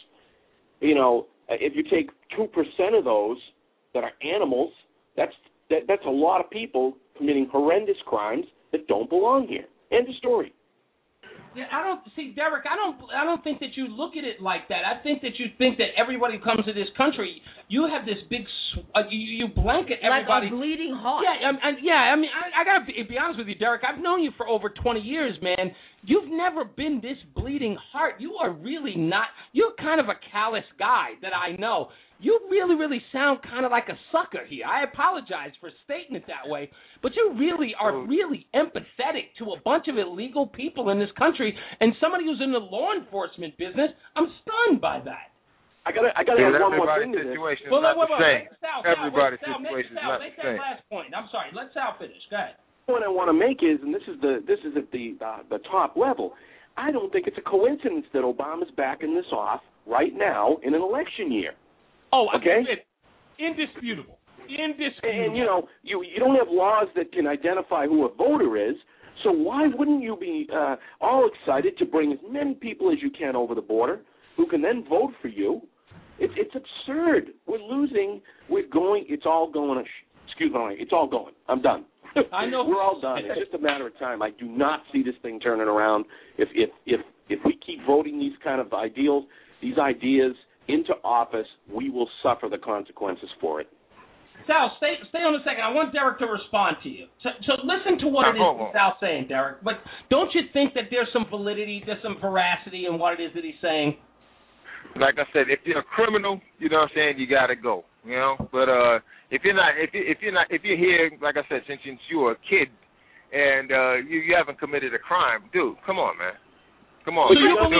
if you take 2% of those that are animals, that's a lot of people committing horrendous crimes that don't belong here. End of story. Yeah, Derek. I don't think that you look at it like that. I think that you think that everybody who comes to this country, you have this big, you blanket everybody. Like a bleeding heart. Yeah, I gotta be honest with you, Derek. I've known you for over 20 years, man. You've never been this bleeding heart. You are really not. You're kind of a callous guy that I know. You really, really sound kind of like a sucker here. I apologize for stating it that way, but you really are really empathetic to a bunch of illegal people in this country, and somebody who's in the law enforcement business. I'm stunned by that. I gotta add one more thing to this. Everybody's situation is not the same. Make that last point. I'm sorry. Let Sal finish. Go ahead. What I want to make is, and this is at the top level, I don't think it's a coincidence that Obama's backing this off right now in an election year. Oh, okay. Indisputable. And you don't have laws that can identify who a voter is. So why wouldn't you be all excited to bring as many people as you can over the border who can then vote for you? It's absurd. We're losing. It's all going excuse my language. It's all going. I'm done. I know. We're all done. It's just a matter of time. I do not see this thing turning around. If we keep voting these kind of ideals, these ideas into office, we will suffer the consequences for it. Sal, stay on a second. I want Derek to respond to you. So listen to what it is Sal's saying, Derek. But don't you think that there's some validity, there's some veracity in what it is that he's saying? Like I said, if you're a criminal, you know what I'm saying, you gotta go. You know, but if you're here, like I said, since you were a kid and you haven't committed a crime, dude, come on, man. Come on.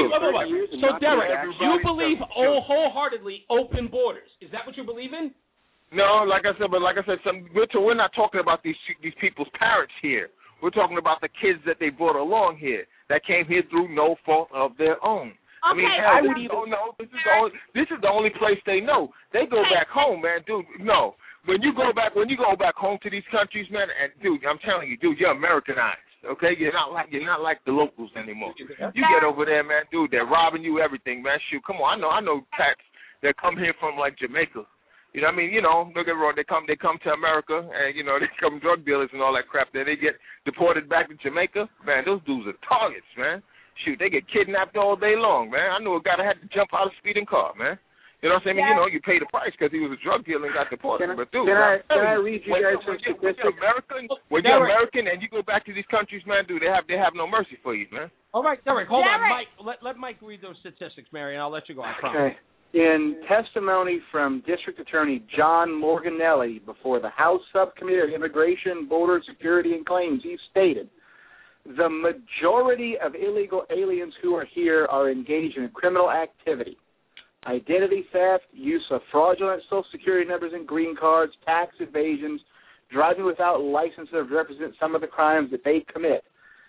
So Derek, you believe wholeheartedly open borders. Is that what you believe in? No, like I said, we're not talking about these people's parents here. We're talking about the kids that they brought along here that came here through no fault of their own. Okay, I mean, hell, this is the only place they know. They go back home, man, dude. No, when you go back home to these countries, man, and dude, I'm telling you, dude, you're Americanized. Okay, you're not like the locals anymore. You get over there, man, dude. They're robbing you, everything, man. Shoot, come on. I know cats that come here from like Jamaica. You know what I mean? You know, don't get me wrong. They come to America, and you know they become drug dealers and all that crap. Then they get deported back to Jamaica. Man, those dudes are targets, man. Shoot, they get kidnapped all day long, man. I knew a guy that had to jump out of a speeding car, man. You know what I'm saying? Yeah. You know, you pay the price because he was a drug dealer and got deported. But dude, can I read you guys some statistics? When you're American and you go back to these countries, man, dude, they have no mercy for you, man. All right, Derek, hold on, Mike. Let Mike read those statistics, Mary, and I'll let you go. I promise. Okay. In testimony from District Attorney John Morganelli before the House Subcommittee of Immigration, Border Security, and Claims, he stated, the majority of illegal aliens who are here are engaged in criminal activity. Identity theft, use of fraudulent Social Security numbers and green cards, tax evasions, driving without licenses represent some of the crimes that they commit.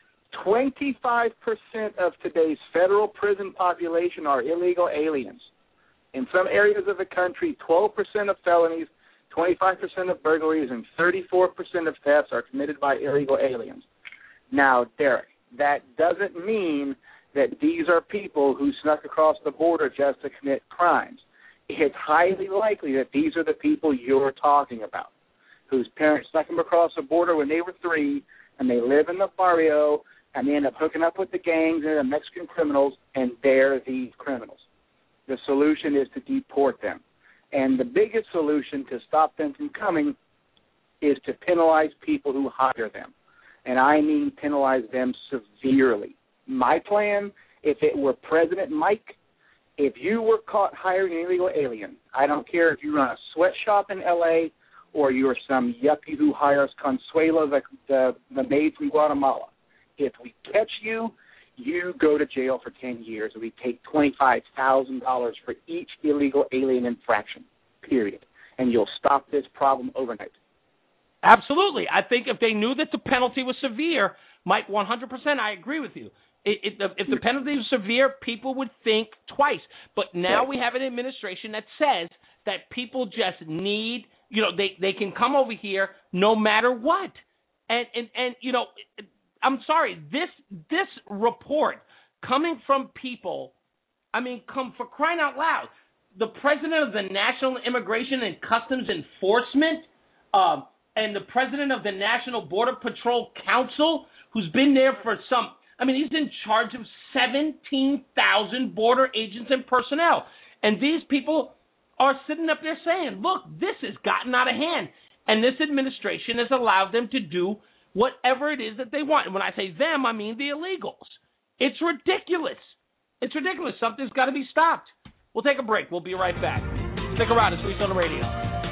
25% of today's federal prison population are illegal aliens. In some areas of the country, 12% of felonies, 25% of burglaries, and 34% of thefts are committed by illegal aliens. Now, Derek, that doesn't mean that these are people who snuck across the border just to commit crimes. It's highly likely that these are the people you're talking about, whose parents snuck them across the border when they were 3, and they live in the barrio, and they end up hooking up with the gangs and the Mexican criminals, and they're these criminals. The solution is to deport them. And the biggest solution to stop them from coming is to penalize people who hire them. And I mean penalize them severely. My plan, if it were President Mike, if you were caught hiring an illegal alien, I don't care if you run a sweatshop in L.A. or you're some yuppie who hires Consuelo, the maid from Guatemala. If we catch you, you go to jail for 10 years, and we take $25,000 for each illegal alien infraction, period. And you'll stop this problem overnight. Absolutely. I think if they knew that the penalty was severe, Mike, 100%, I agree with you. If the penalty was severe, people would think twice. But now we have an administration that says that people just need, you know, they can come over here no matter what. And you know, I'm sorry, this report coming from people, I mean, come for crying out loud, the president of the National Immigration and Customs Enforcement, and the president of the National Border Patrol Council, who's been there for he's in charge of 17,000 border agents and personnel. And these people are sitting up there saying, look, this has gotten out of hand. And this administration has allowed them to do whatever it is that they want. And when I say them, I mean the illegals. It's ridiculous. It's ridiculous. Something's got to be stopped. We'll take a break. We'll be right back. Stick around. It's Reese on the Radio.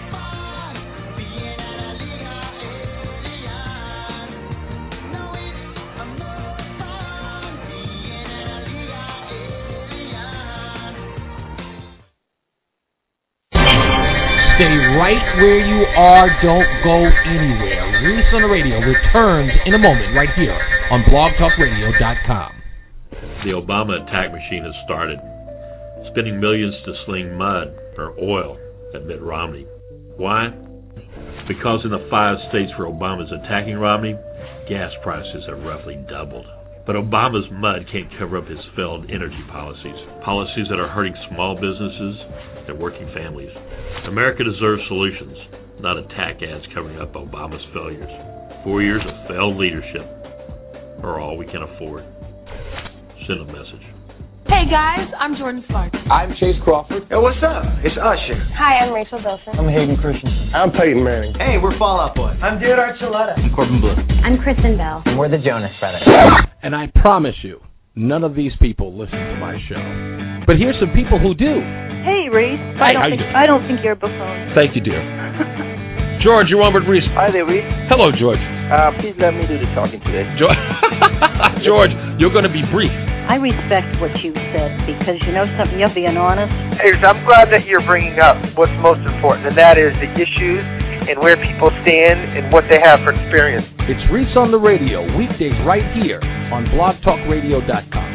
Stay right where you are. Don't go anywhere. Reese on the Radio returns in a moment right here on blogtalkradio.com. The Obama attack machine has started, spending millions to sling mud or oil at Mitt Romney. Why? Because in the 5 states where Obama's attacking Romney, gas prices have roughly doubled. But Obama's mud can't cover up his failed energy policies that are hurting small businesses and working families. America deserves solutions, not attack ads covering up Obama's failures. 4 years of failed leadership are all we can afford. Send a message. Hey guys, I'm Jordan Sparks. I'm Chase Crawford. Hey, what's up? It's Usher. Hi, I'm Rachel Bilson. I'm Hayden Christensen. I'm Peyton Manning. Hey, we're Fall Out Boy. I'm Dude Archuleta. I'm Corbin Bleu. I'm Kristen Bell. And we're the Jonas Brothers. And I promise you, none of these people listen to my show. But here's some people who do. Hey, Reese. Hi, I don't think you're a buffoon. Thank you, dear. George, you're on with Reese. Hi there, Reese. Hello, George. Please let me do the talking today. George, you're going to be brief. I respect what you said because you know something, you're being honest. Hey, I'm glad that you're bringing up what's most important, and that is the issues and where people stand and what they have for experience. It's Reese on the Radio, weekdays right here on blogtalkradio.com.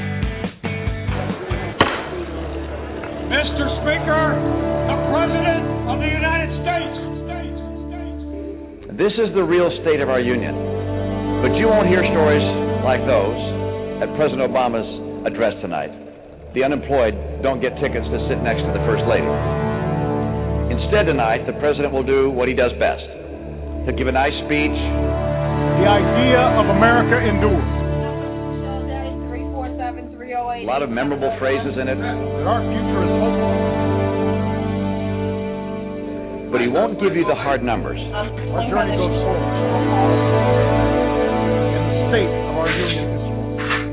Mr. Speaker, the President of the United States. This is the real state of our union. But you won't hear stories like those at President Obama's address tonight. The unemployed don't get tickets to sit next to the First Lady. Instead tonight, the President will do what he does best. He'll give a nice speech. The idea of America endures. A lot of memorable phrases in it. That our future is hopeful. But he won't give you the hard numbers. Our journey goes forward. In the state of our union this morning.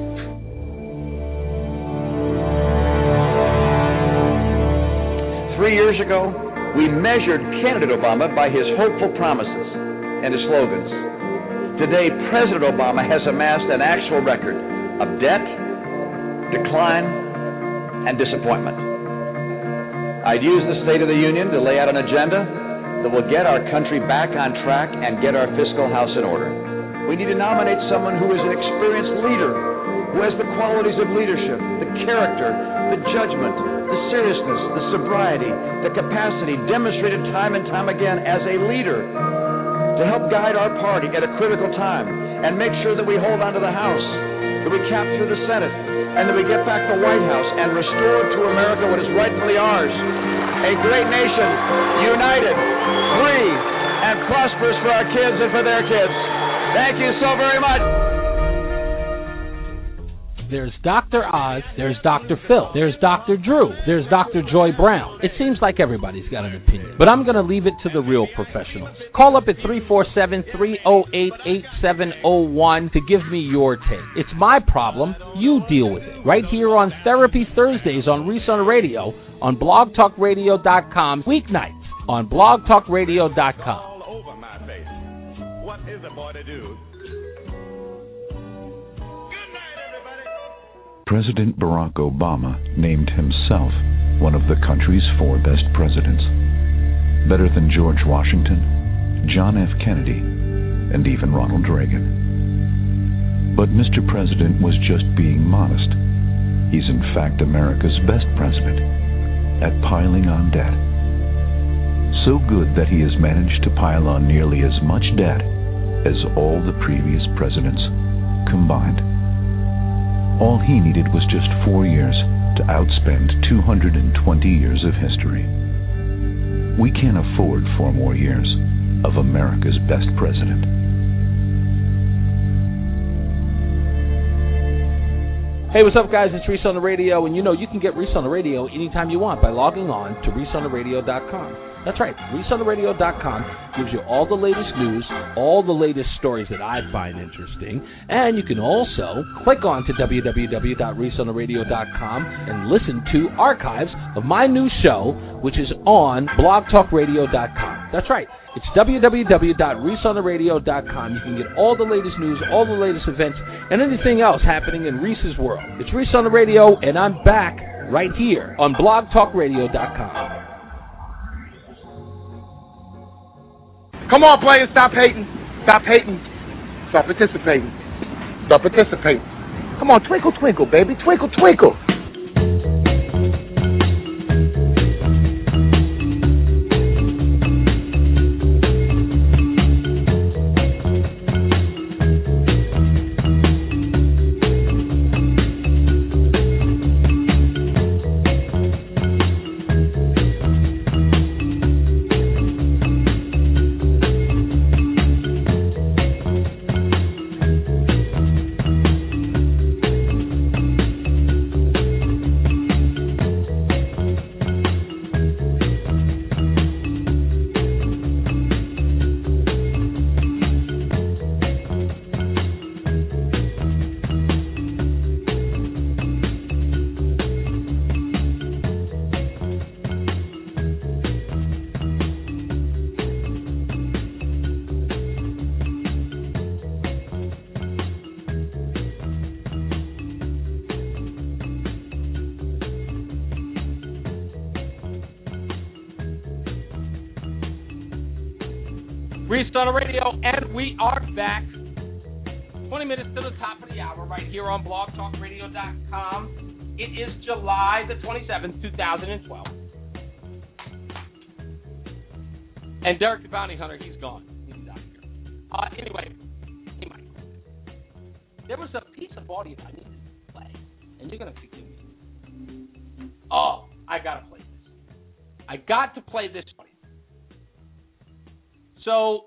3 years ago, we measured candidate Obama by his hopeful promises and his slogans. Today, President Obama has amassed an actual record of debt, decline, and disappointment. I'd use the State of the Union to lay out an agenda that will get our country back on track and get our fiscal house in order. We need to nominate someone who is an experienced leader, who has the qualities of leadership, the character, the judgment, the seriousness, the sobriety, the capacity demonstrated time and time again as a leader to help guide our party at a critical time and make sure that we hold on to the House, that we capture the Senate, and that we get back the White House and restore to America what is rightfully ours. A great nation, united, free, and prosperous for our kids and for their kids. Thank you so very much. There's Dr. Oz, there's Dr. Phil, there's Dr. Drew, there's Dr. Joy Brown. It seems like everybody's got an opinion, but I'm going to leave it to the real professionals. Call up at 347-308-8701 to give me your take. It's my problem, you deal with it. Right here on Therapy Thursdays on Reese on the Radio on blogtalkradio.com, weeknights on blogtalkradio.com. All over my face. What is a boy to do? President Barack Obama named himself one of the country's 4 best presidents, better than George Washington, John F. Kennedy, and even Ronald Reagan. But Mr. President was just being modest. He's in fact America's best president at piling on debt. So good that he has managed to pile on nearly as much debt as all the previous presidents combined. All he needed was just 4 years to outspend 220 years of history. We can't afford 4 more years of America's best president. Hey, what's up, guys? It's Reese on the Radio, and you know you can get Reese on the Radio anytime you want by logging on to ReeseOnTheRadio.com. That's right, ReeseOnTheRadio.com gives you all the latest news, all the latest stories that I find interesting, and you can also click on to www.ReeseOnTheRadio.com and listen to archives of my new show, which is on BlogTalkRadio.com. That's right. It's www.ReeseOnTheRadio.com. You can get all the latest news, all the latest events, and anything else happening in Reese's world. It's Reese on the Radio, and I'm back right here on BlogTalkRadio.com. Come on, players, stop hating. Stop hating. Start participating. Start participating. Come on, twinkle, twinkle, baby. Twinkle, twinkle. Reese on the radio, and we are back. 20 minutes to the top of the hour right here on blogtalkradio.com. It is July the 27th, 2012. And Derek the Bounty Hunter, he's gone. He's out here. Anyway, there was a piece of audio I needed to play, and you're going to forgive me. Oh, I got to play this. I got to play this audio. So,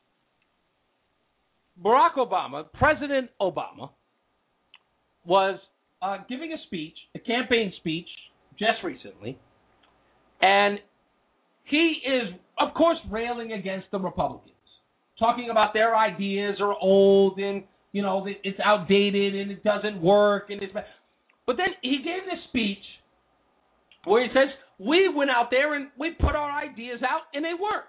Barack Obama, President Obama, was giving a speech, a campaign speech, just recently, and he is, of course, railing against the Republicans, talking about their ideas are old and, you know, it's outdated and it doesn't work. But then he gave this speech where he says, we went out there and we put our ideas out and they worked.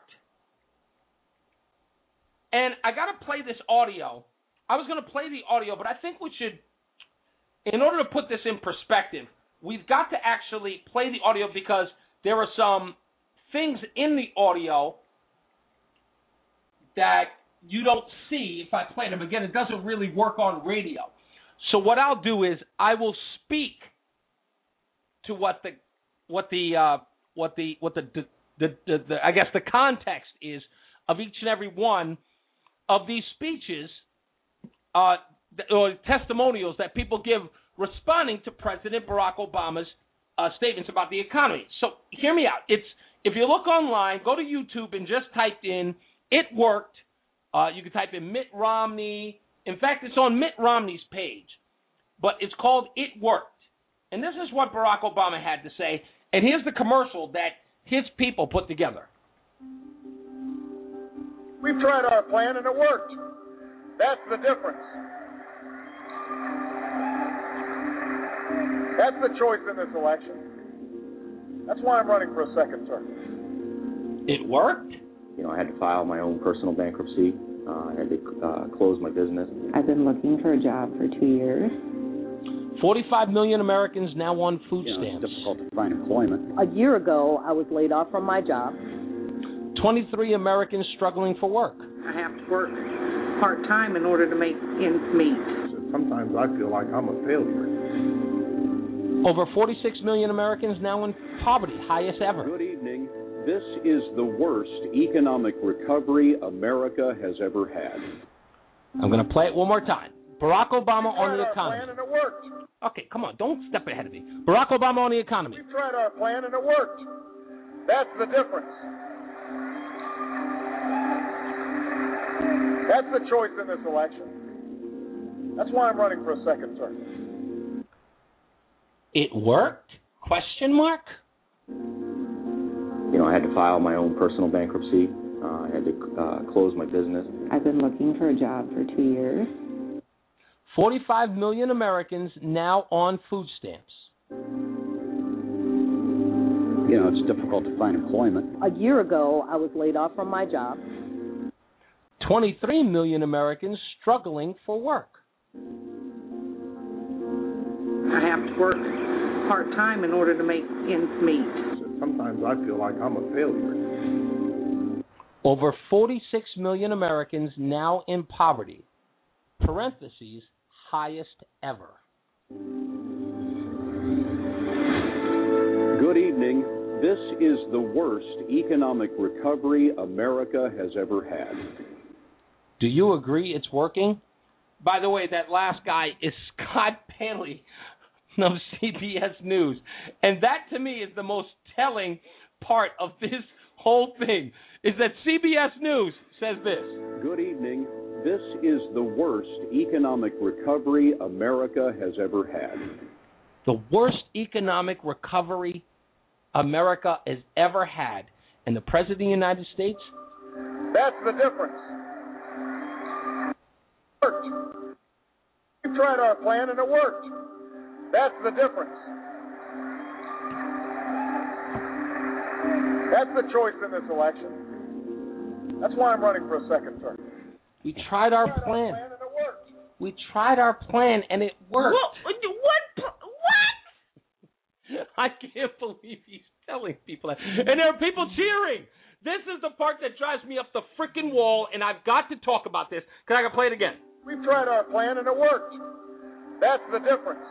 And I got to play this audio. I was going to play the audio, but I think we should, in order to put this in perspective, we've got to actually play the audio because there are some things in the audio that you don't see if I play them. Again, it doesn't really work on radio. So what I'll do is I will speak to what the I guess the context is of each and every one of these speeches or testimonials that people give responding to President Barack Obama's statements about the economy. So hear me out. If you look online, go to YouTube and just type in "It Worked." You can type in Mitt Romney. In fact, it's on Mitt Romney's page, but it's called "It Worked." And this is what Barack Obama had to say. And here's the commercial that his people put together. We've tried our plan and it worked. That's the difference. That's the choice in this election. That's why I'm running for a second term. It worked? You know, I had to file my own personal bankruptcy. I had to close my business. I've been looking for a job for 2 years. 45 million Americans now on food stamps. It's difficult to find employment. A year ago, I was laid off from my job. 23 Americans struggling for work. I have to work part-time in order to make ends meet. Sometimes I feel like I'm a failure. Over 46 million Americans now in poverty, highest ever. Good evening. This is the worst economic recovery America has ever had. I'm going to play it one more time. Barack Obama on the economy. Plan and it worked. Okay, come on, don't step ahead of me. Barack Obama on the economy. We've tried our plan and it worked. That's the difference. That's the choice in this election. That's why I'm running for a second term. It worked? Question mark? You know, I had to file my own personal bankruptcy. I had to close my business. I've been looking for a job for 2 years. 45 million Americans now on food stamps. You know, it's difficult to find employment. A year ago, I was laid off from my job. 23 million Americans struggling for work. I have to work part-time in order to make ends meet. Sometimes I feel like I'm a failure. Over 46 million Americans now in poverty. Parentheses, highest ever. Good evening. This is the worst economic recovery America has ever had. Do you agree it's working? By the way, that last guy is Scott Paley of CBS News. And that, to me, is the most telling part of this whole thing, is that CBS News says this. Good evening. This is the worst economic recovery America has ever had. The worst economic recovery America has ever had. And the President of the United States? That's the difference. It worked. We tried our plan and it worked. That's the difference. That's the choice in this election. That's why I'm running for a second term. We tried our plan. We tried our plan and it worked. What? I can't believe he's telling people that. And there are people cheering. This is the part that drives me up the freaking wall, and I've got to talk about this because I can play it again. We've tried our plan and it worked. That's the difference.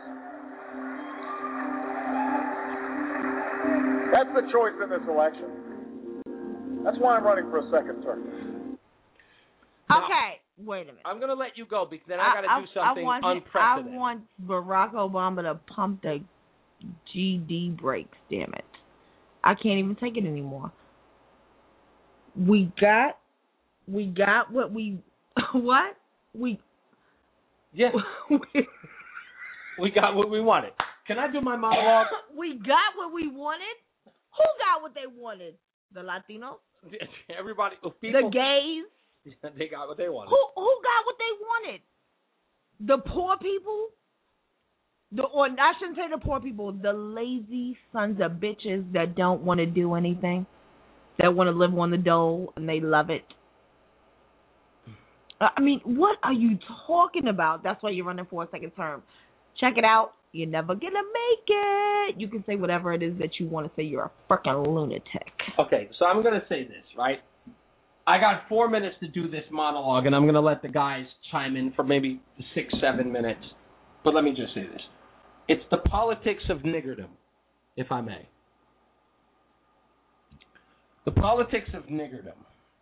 That's the choice in this election. That's why I'm running for a second term. Okay, wait a minute. I'm going to let you go because then I got to do something unprecedented. I want Barack Obama to pump the GD brakes, damn it. I can't even take it anymore. We got what we what? Yeah. We got what we wanted. Can I do my monologue? We got what we wanted? Who got what they wanted? The Latinos? Everybody, people. The gays? They got what they wanted. Who got what they wanted? The poor people? Or I shouldn't say the poor people, the lazy sons of bitches that don't want to do anything, that want to live on the dole and they love it. I mean, what are you talking about? That's why you're running for a second term. Check it out. You're never going to make it. You can say whatever it is that you want to say. You're a freaking lunatic. Okay, so I'm going to say this, right? I got 4 minutes to do this monologue, and I'm going to let the guys chime in for maybe 6-7 minutes. But let me just say this. It's the politics of niggerdom, if I may. The politics of niggerdom.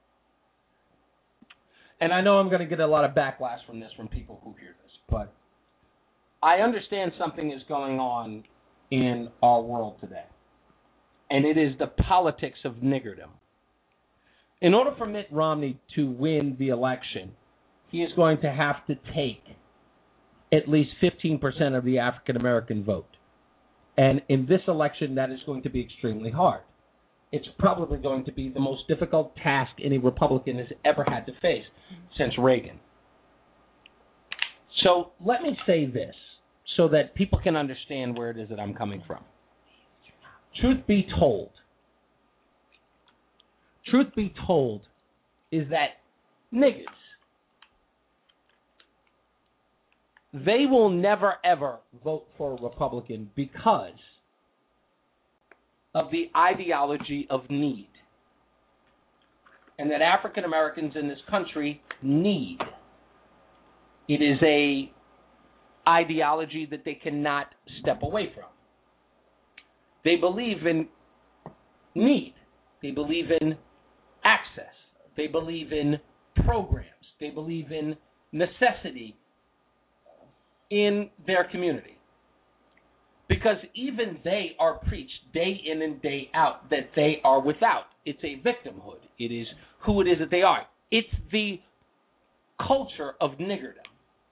And I know I'm going to get a lot of backlash from this from people who hear this, but I understand something is going on in our world today. And it is the politics of niggerdom. In order for Mitt Romney to win the election, he is going to have to take at least 15% of the African-American vote. And in this election, that is going to be extremely hard. It's probably going to be the most difficult task any Republican has ever had to face since Reagan. So let me say this so that people can understand where it is that I'm coming from. Truth be told is that niggas, they will never, ever vote for a Republican because of the ideology of need. And that African Americans in this country need. It is a ideology that they cannot step away from. They believe in need. They believe in access. They believe in programs. They believe in necessity in their community. Because even they are preached day in and day out that they are without. It's a victimhood. It is who it is that they are. It's the culture of niggerdom.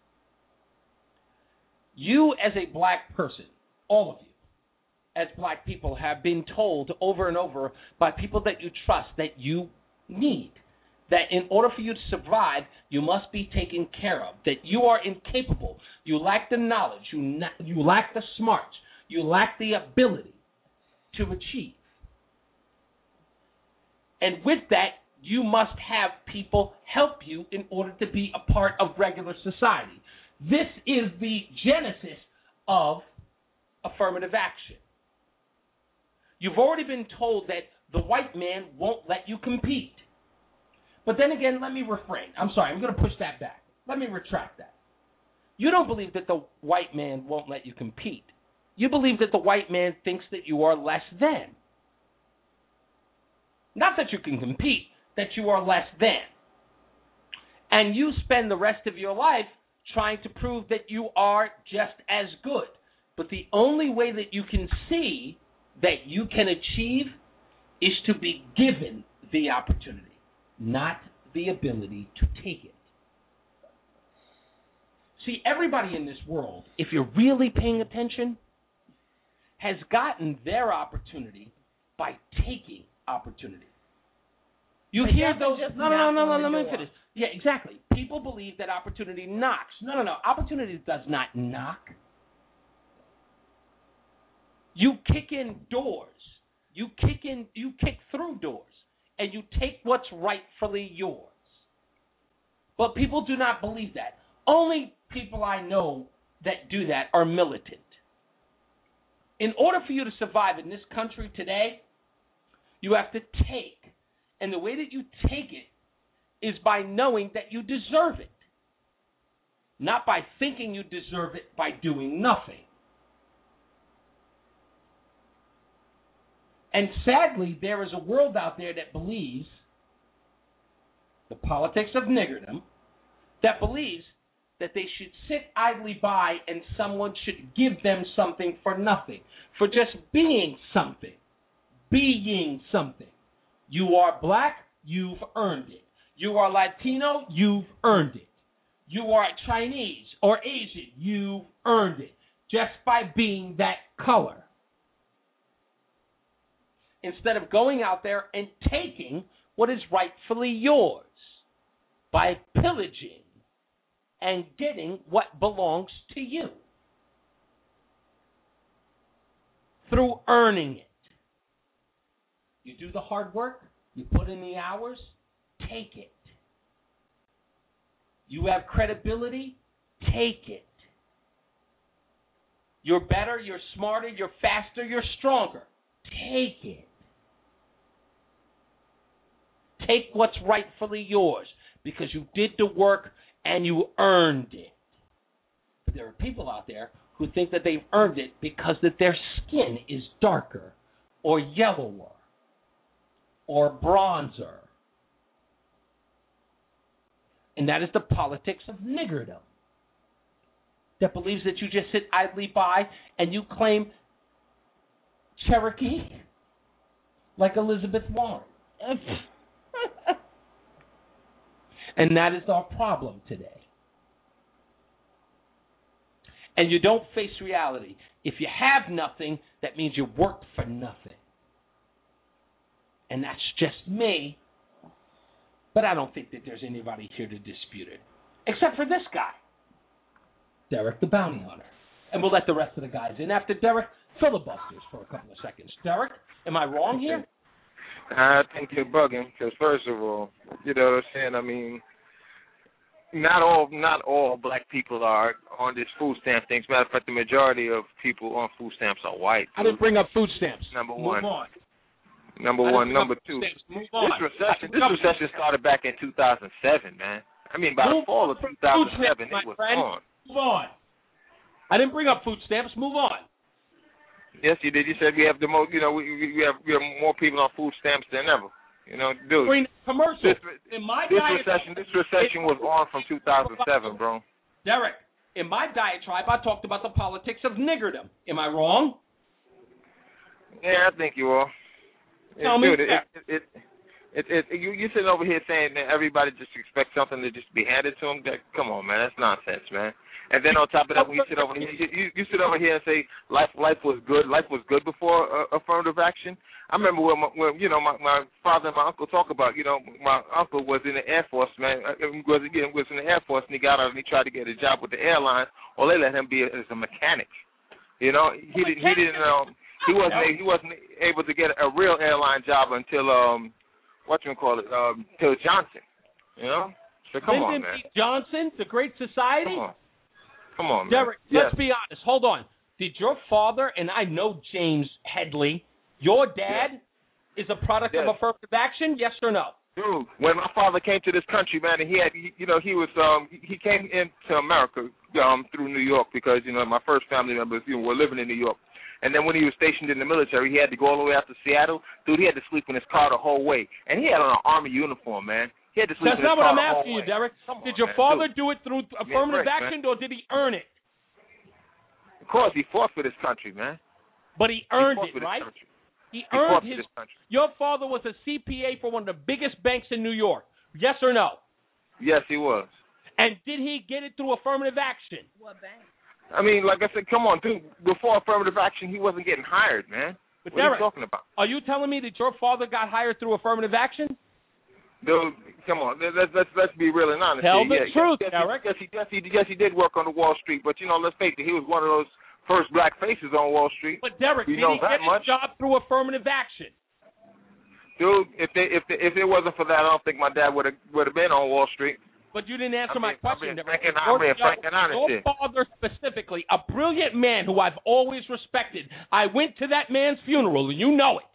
You as a black person, all of you, as black people, have been told over and over by people that you trust that you need. That in order for you to survive, you must be taken care of. That you are incapable. You lack the knowledge. You lack the smarts. You lack the ability to achieve. And with that, you must have people help you in order to be a part of regular society. This is the genesis of affirmative action. You've already been told that the white man won't let you compete. But then again, let me refrain. I'm sorry, I'm going to push that back. Let me retract that. You don't believe that the white man won't let you compete. You believe that the white man thinks that you are less than. Not that you can compete, that you are less than. And you spend the rest of your life trying to prove that you are just as good. But the only way that you can see that you can achieve is to be given the opportunity, not the ability to take it. See, everybody in this world, if you're really paying attention, has gotten their opportunity by taking opportunity. You hear those... No, let me finish. Yeah, exactly. People believe that opportunity knocks. No. Opportunity does not knock. You kick in doors. You kick through doors. And you take what's rightfully yours. But people do not believe that. Only people I know that do that are militant. In order for you to survive in this country today, you have to take And the way that you take it is by knowing that you deserve it. Not by thinking you deserve it by doing nothing. And sadly, there is a world out there that believes the politics of niggerdom, that believes that they should sit idly by and someone should give them something for nothing, for just being something. Being something. You are black, you've earned it. You are Latino, you've earned it. You are Chinese or Asian, you've earned it just by being that color. Instead of going out there and taking what is rightfully yours by pillaging and getting what belongs to you through earning it. You do the hard work, you put in the hours, take it. You have credibility, take it. You're better, you're smarter, you're faster, you're stronger. Take it. Take what's rightfully yours because you did the work and you earned it. But there are people out there who think that they've earned it because that their skin is darker or yellower or bronzer. And that is the politics of niggerdom. That believes that you just sit idly by and you claim Cherokee like Elizabeth Warren. And that is our problem today. And you don't face reality. If you have nothing, that means you worked for nothing. And that's just me. But I don't think that there's anybody here to dispute it. Except for this guy, Derek the Bounty Hunter. And we'll let the rest of the guys in after Derek filibusters for a couple of seconds. Derek, am I wrong here? I think you're bugging because, first of all, you know what I'm saying? I mean, not all black people are on this food stamp thing. As a matter of fact, the majority of people on food stamps are white. I didn't bring up food stamps. Number Move one. on. Number one. Number two. Move on. This recession started back in 2007, man. I mean, by the fall of 2007, it was on. Move on. I didn't bring up food stamps. Move on. Yes, you did. You said we have the most. You know, we have more people on food stamps than ever. You know, dude. Commercial. This recession was on from 2007, bro. Derek, in my diatribe, I talked about the politics of niggerdom. Am I wrong? Yeah, I think you are. Tell me. You sitting over here saying that everybody just expects something to just be handed to them. Come on, man, that's nonsense, man. And then on top of that, when you sit over here, you sit over here and say life was good. Life was good before affirmative action. I remember when my father and my uncle talk about, my uncle was in the Air Force, man. Was in the Air Force, and he got out and he tried to get a job with the airlines, or they let him be as a mechanic. You know, he wasn't able to get a real airline job until till Johnson. You know, so come on, man. Johnson, the Great Society. Come on, man. Derek, let's be honest. Hold on. Did your father, and I know James Headley, your dad is a product of affirmative action? Yes or no? Dude, when my father came to this country, man, and he came into America through New York because my first family members were living in New York. And then when he was stationed in the military, he had to go all the way out to Seattle. Dude, he had to sleep in his car the whole way, and he had on an Army uniform, man. He had to sleep in his car the whole way. That's not what I'm asking you, Derek. Did your father do it through affirmative action, or did he earn it? Of course, he fought for this country, man. But he earned it, right? He earned his. Your father was a CPA for one of the biggest banks in New York. Yes or no? Yes, he was. And did he get it through affirmative action? What bank? I mean, like I said, come on, dude. Before affirmative action, he wasn't getting hired, man. But what are you talking about? Are you telling me that your father got hired through affirmative action? Dude, come on. Let's be real and honest. Tell the truth, Derek. Yes, he did work on the Wall Street, but let's face it, he was one of those first black faces on Wall Street. But Derek, did he get his job through affirmative action? Dude, if it wasn't for that, I don't think my dad would have been on Wall Street. But you didn't answer my question. Your father specifically, a brilliant man who I've always respected. I went to that man's funeral, and you know it.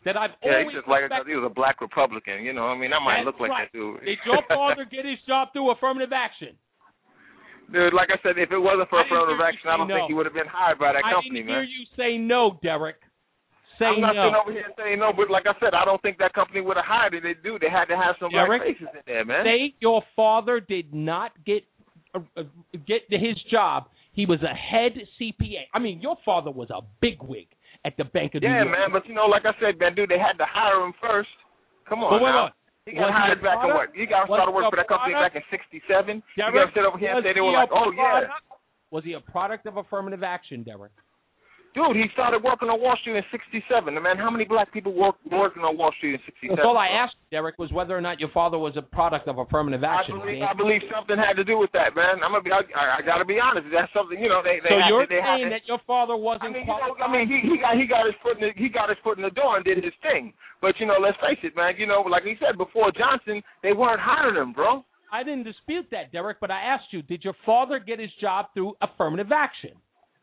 that I've Yeah, always he's just like respected. he was a black Republican. You know, I mean, I might That's look like right. that dude. Did your father get his job through affirmative action? Dude, like I said, if it wasn't for I didn't affirmative hear you action, I don't say think no. he would have been hired by that I company, didn't hear man. you say no, Derek. Say I'm not no. sitting over here saying no, but like I said, I don't think that company would have hired it. They had to have some black Derek, faces in there, man. say your father did not get his job. He was a head CPA. I mean, your father was a bigwig at the Bank of New York. Yeah, man, but you know, like I said, man, dude, they had to hire him first. Come on, But wait now. on. He got hired back in what? He got started working for that company back in '67. You got to sit over here and say they were like, oh yeah. Was he a product of affirmative action, Derek? Dude, he started working on Wall Street in '67. Man, how many black people working on Wall Street in '67? That's all I asked, Derek, was whether or not your father was a product of affirmative action. I believe something had to do with that, man. I got to be honest. That's something, you know. So you're saying that your father wasn't qualified? He got his foot in the door and did his thing. But you know, let's face it, man. You know, like we said before, Johnson, they weren't hiring him, bro. I didn't dispute that, Derek, but I asked you, did your father get his job through affirmative action?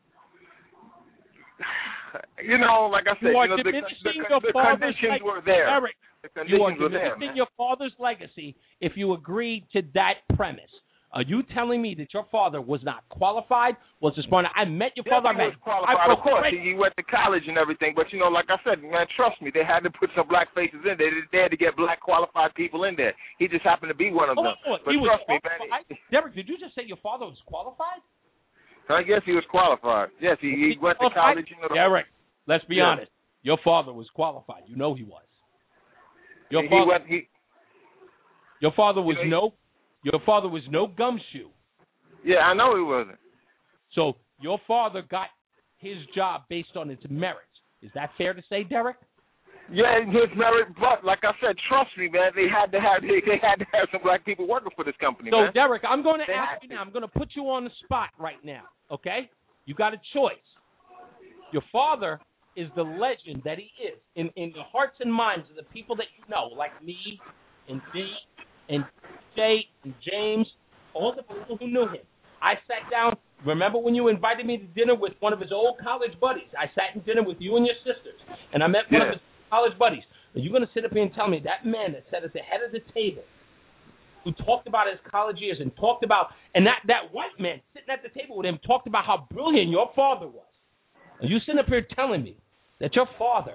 You know, like I said, you are you know, diminishing the your father's conditions legacy. were there. Derek, The you are conditions were there, diminishing man. your father's legacy if you agree to that premise. Are you telling me that your father was not qualified? Was this point? I met your father. He was qualified, of course. He went to college and everything. But, you know, like I said, man, trust me, they had to put some black faces in there. They had to get black qualified people in there. He just happened to be one of them. But he was trust me, man. Derek, did you just say your father was qualified? I guess he was qualified. Yes, he went to college. You know, Derek, let's be honest. Your father was qualified. You know he was. Your father was no gumshoe. Yeah, I know he wasn't. So your father got his job based on its merits. Is that fair to say, Derek? Yeah, his merit. But like I said, trust me, man. They had to have some black people working for this company. So man. Derek, I'm going to ask you now. I'm going to put you on the spot right now. Okay? You got a choice. Your father is the legend that he is in the hearts and minds of the people that you know, like me and Dee and Jay and James, all the people who knew him. I sat down. Remember when you invited me to dinner with one of his old college buddies? I sat in dinner with you and your sisters, and I met one of his college buddies. Are you going to sit up here and tell me that man that sat at the head of the table, who talked about his college years and talked about, and that white man sitting at the table with him talked about how brilliant your father was? Are you sitting up here telling me that your father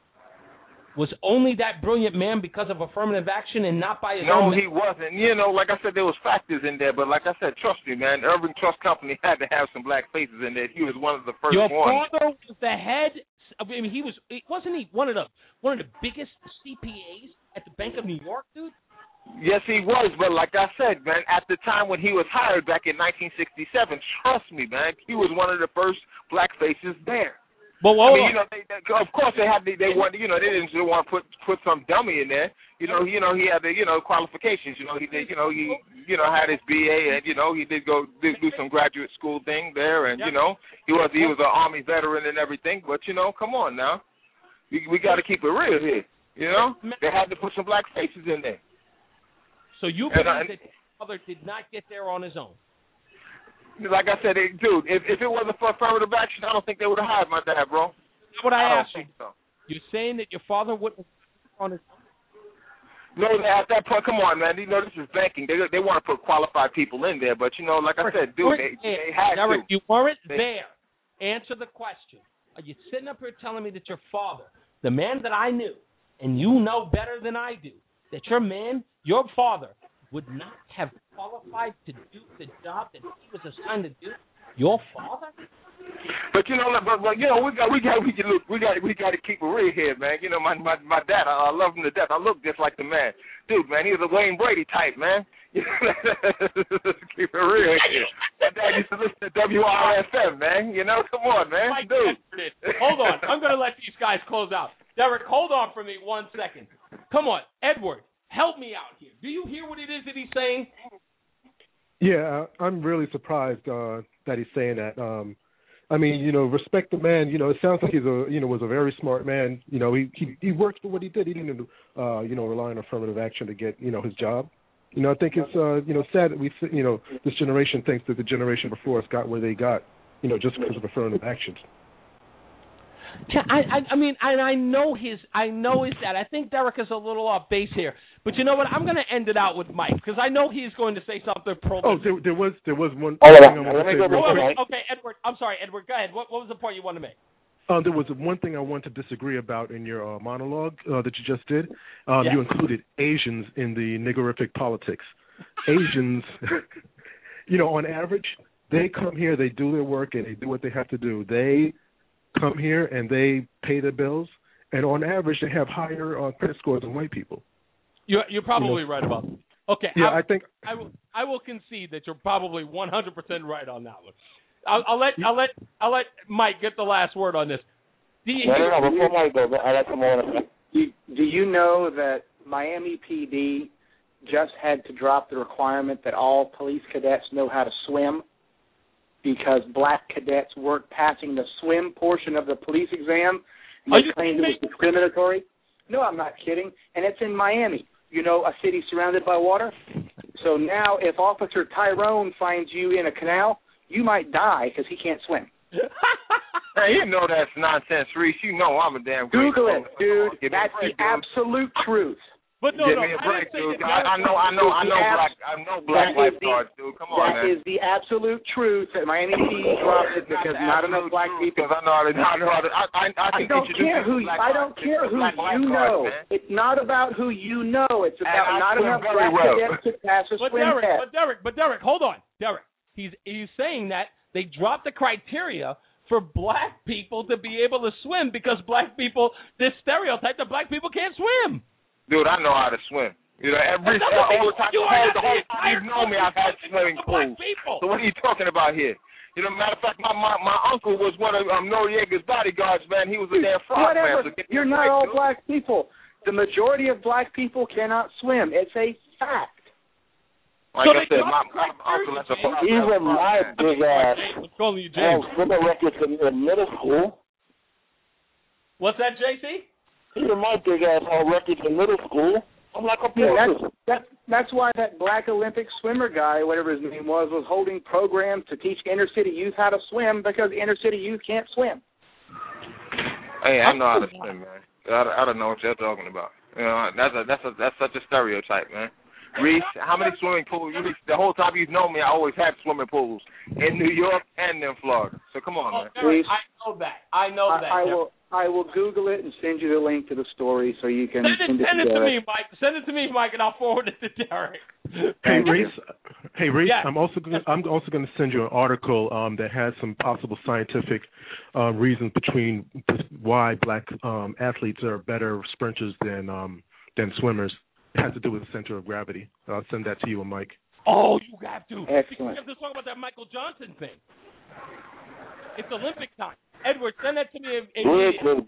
was only that brilliant man because of affirmative action and not by his own? No, he wasn't. You know, like I said, there was factors in there, but like I said, trust me, man, Urban Trust Company had to have some black faces in there. He was one of the first your ones. Your father was the head. I mean, wasn't he one of the biggest CPAs at the Bank of New York, dude? Yes, he was, but like I said, man, at the time when he was hired back in 1967, trust me, man, he was one of the first black faces there. But I mean, you know, of course they wanted, you know, they didn't want to put some dummy in there. You know, he had the, qualifications. You know, he did, he had his BA, and he did go do some graduate school thing there, and he was an Army veteran and everything. But come on now, we got to keep it real here. They had to put some black faces in there. So you believe that his father did not get there on his own? Like I said, dude, if it wasn't for affirmative action, I don't think they would have hired my dad, bro. That's what I asked you. So. You're saying that your father wouldn't on his own? No, at that point, come on, man. This is banking. They want to put qualified people in there, but like I said, dude, they had Derek, to. You weren't there. Answer the question. Are you sitting up here telling me that your father, the man that I knew, and you know better than I do, that your father, would not have qualified to do the job that he was assigned to do? Your father? But we got to keep it real here, man. My dad, I love him to death. I look just like the man, dude. Man, he was a Wayne Brady type, man. Let's keep it real here. My dad used to listen to WRFM, man. Come on, man, dude. Hold on, I'm gonna let these guys close out. Derek, hold on for me 1 second. Come on, Edward. Help me out here. Do you hear what it is that he's saying? Yeah, I'm really surprised that he's saying that. I mean, respect the man. It sounds like he's was a very smart man. He worked for what he did. He didn't, rely on affirmative action to get, his job. I think it's, sad that this generation thinks that the generation before us got where they got, just because of affirmative actions. I mean, and I know his dad. I think Derek is a little off base here, but you know what? I'm going to end it out with Mike because I know he's going to say something pro. Oh, there was one. Okay, Edward. I'm sorry, Edward. Go ahead. What was the point you wanted to make? There was one thing I wanted to disagree about in your monologue that you just did. You included Asians in the niggerific politics. Asians, on average, they come here, they do their work, and they do what they have to do. They come here and they pay their bills, and on average, they have higher credit scores than white people. You're probably right about that. Okay. Yeah, I think I will concede that you're probably 100% right on that one. I'll let Mike get the last word on this. Before Mike goes, I like to more. Do you know that Miami PD just had to drop the requirement that all police cadets know how to swim because black cadets weren't passing the swim portion of the police exam? They claimed it was discriminatory. No, I'm not kidding. And it's in Miami, a city surrounded by water. So now if Officer Tyrone finds you in a canal, you might die because he can't swim. Hey, you know that's nonsense, Reese. You know I'm a damn great Google it, dude. That's the absolute truth. But no, Give me a break, dude. I know black lifeguards, dude. Come on, man. That is the absolute truth that Miami PD dropped it because not enough black people. I don't care who you know. It's not about who you know. It's about not enough black cadets to pass a swim test. But Derek, hold on, Derek. He's saying that they dropped the criteria for black people to be able to swim because black people, this stereotype that black people can't swim. Dude, I know how to swim. Every all the time you've known me, I've had swimming pools. So what are you talking about here? Matter of fact, my uncle was one of Noriega's bodyguards, man. He was a damn frog man. So you're not all black people. The majority of black people cannot swim. It's a fact. Like I said, my uncle is a frog. Even my big ass has swimming records in middle school. What's that, JC? Even my big ass had records in middle school. I'm like a that's why that black Olympic swimmer guy, whatever his name was holding programs to teach inner city youth how to swim because inner city youth can't swim. Hey, I know how to swim, man. I don't know what you're talking about. That's such a stereotype, man. Reese, how many swimming pools? The whole time you've known me, I always had swimming pools in New York and in Florida. So come on, man. Reese, I know that. I will Google it and send you the link to the story so you can send it to me, Mike. Send it to me, Mike, and I'll forward it to Derek. Hey, Reese. Yeah. I'm also going to send you an article that has some possible scientific reasons between why black athletes are better sprinters than swimmers. It has to do with the center of gravity. I'll send that to you and Mike. Oh, you have to. Excellent. You have to talk about that Michael Johnson thing. It's Olympic time. Edward, send that to me. I'm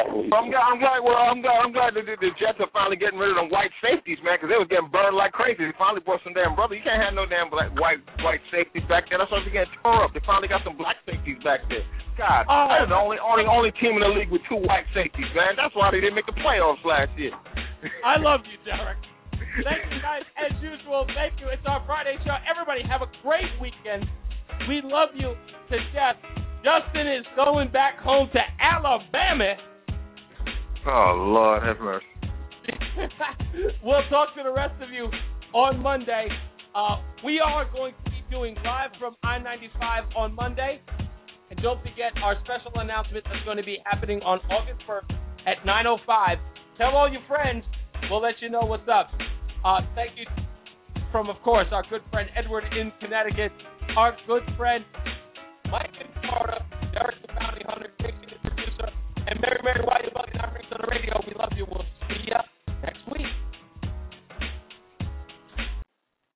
glad the Jets are finally getting rid of them white safeties, man, because they was getting burned like crazy. They finally brought some damn brother. You can't have no damn black white safeties back there. That's why they're getting tore up. They finally got some black safeties back there. God, they're the only team in the league with 2 white safeties, man. That's why they didn't make the playoffs last year. I love you, Derek. Thank you, guys, as usual. Thank you. It's our Friday show. Everybody have a great weekend. We love you to death. Justin is going back home to Alabama. Oh, Lord, have mercy. We'll talk to the rest of you on Monday. We are going to be doing live from I-95 on Monday. And don't forget our special announcement that's going to be happening on August 1st at 9:05. Tell all your friends. We'll let you know what's up. Thank you from, of course, our good friend Edward in Connecticut, our good friend Mike in Florida, Derek the Bounty Hunter,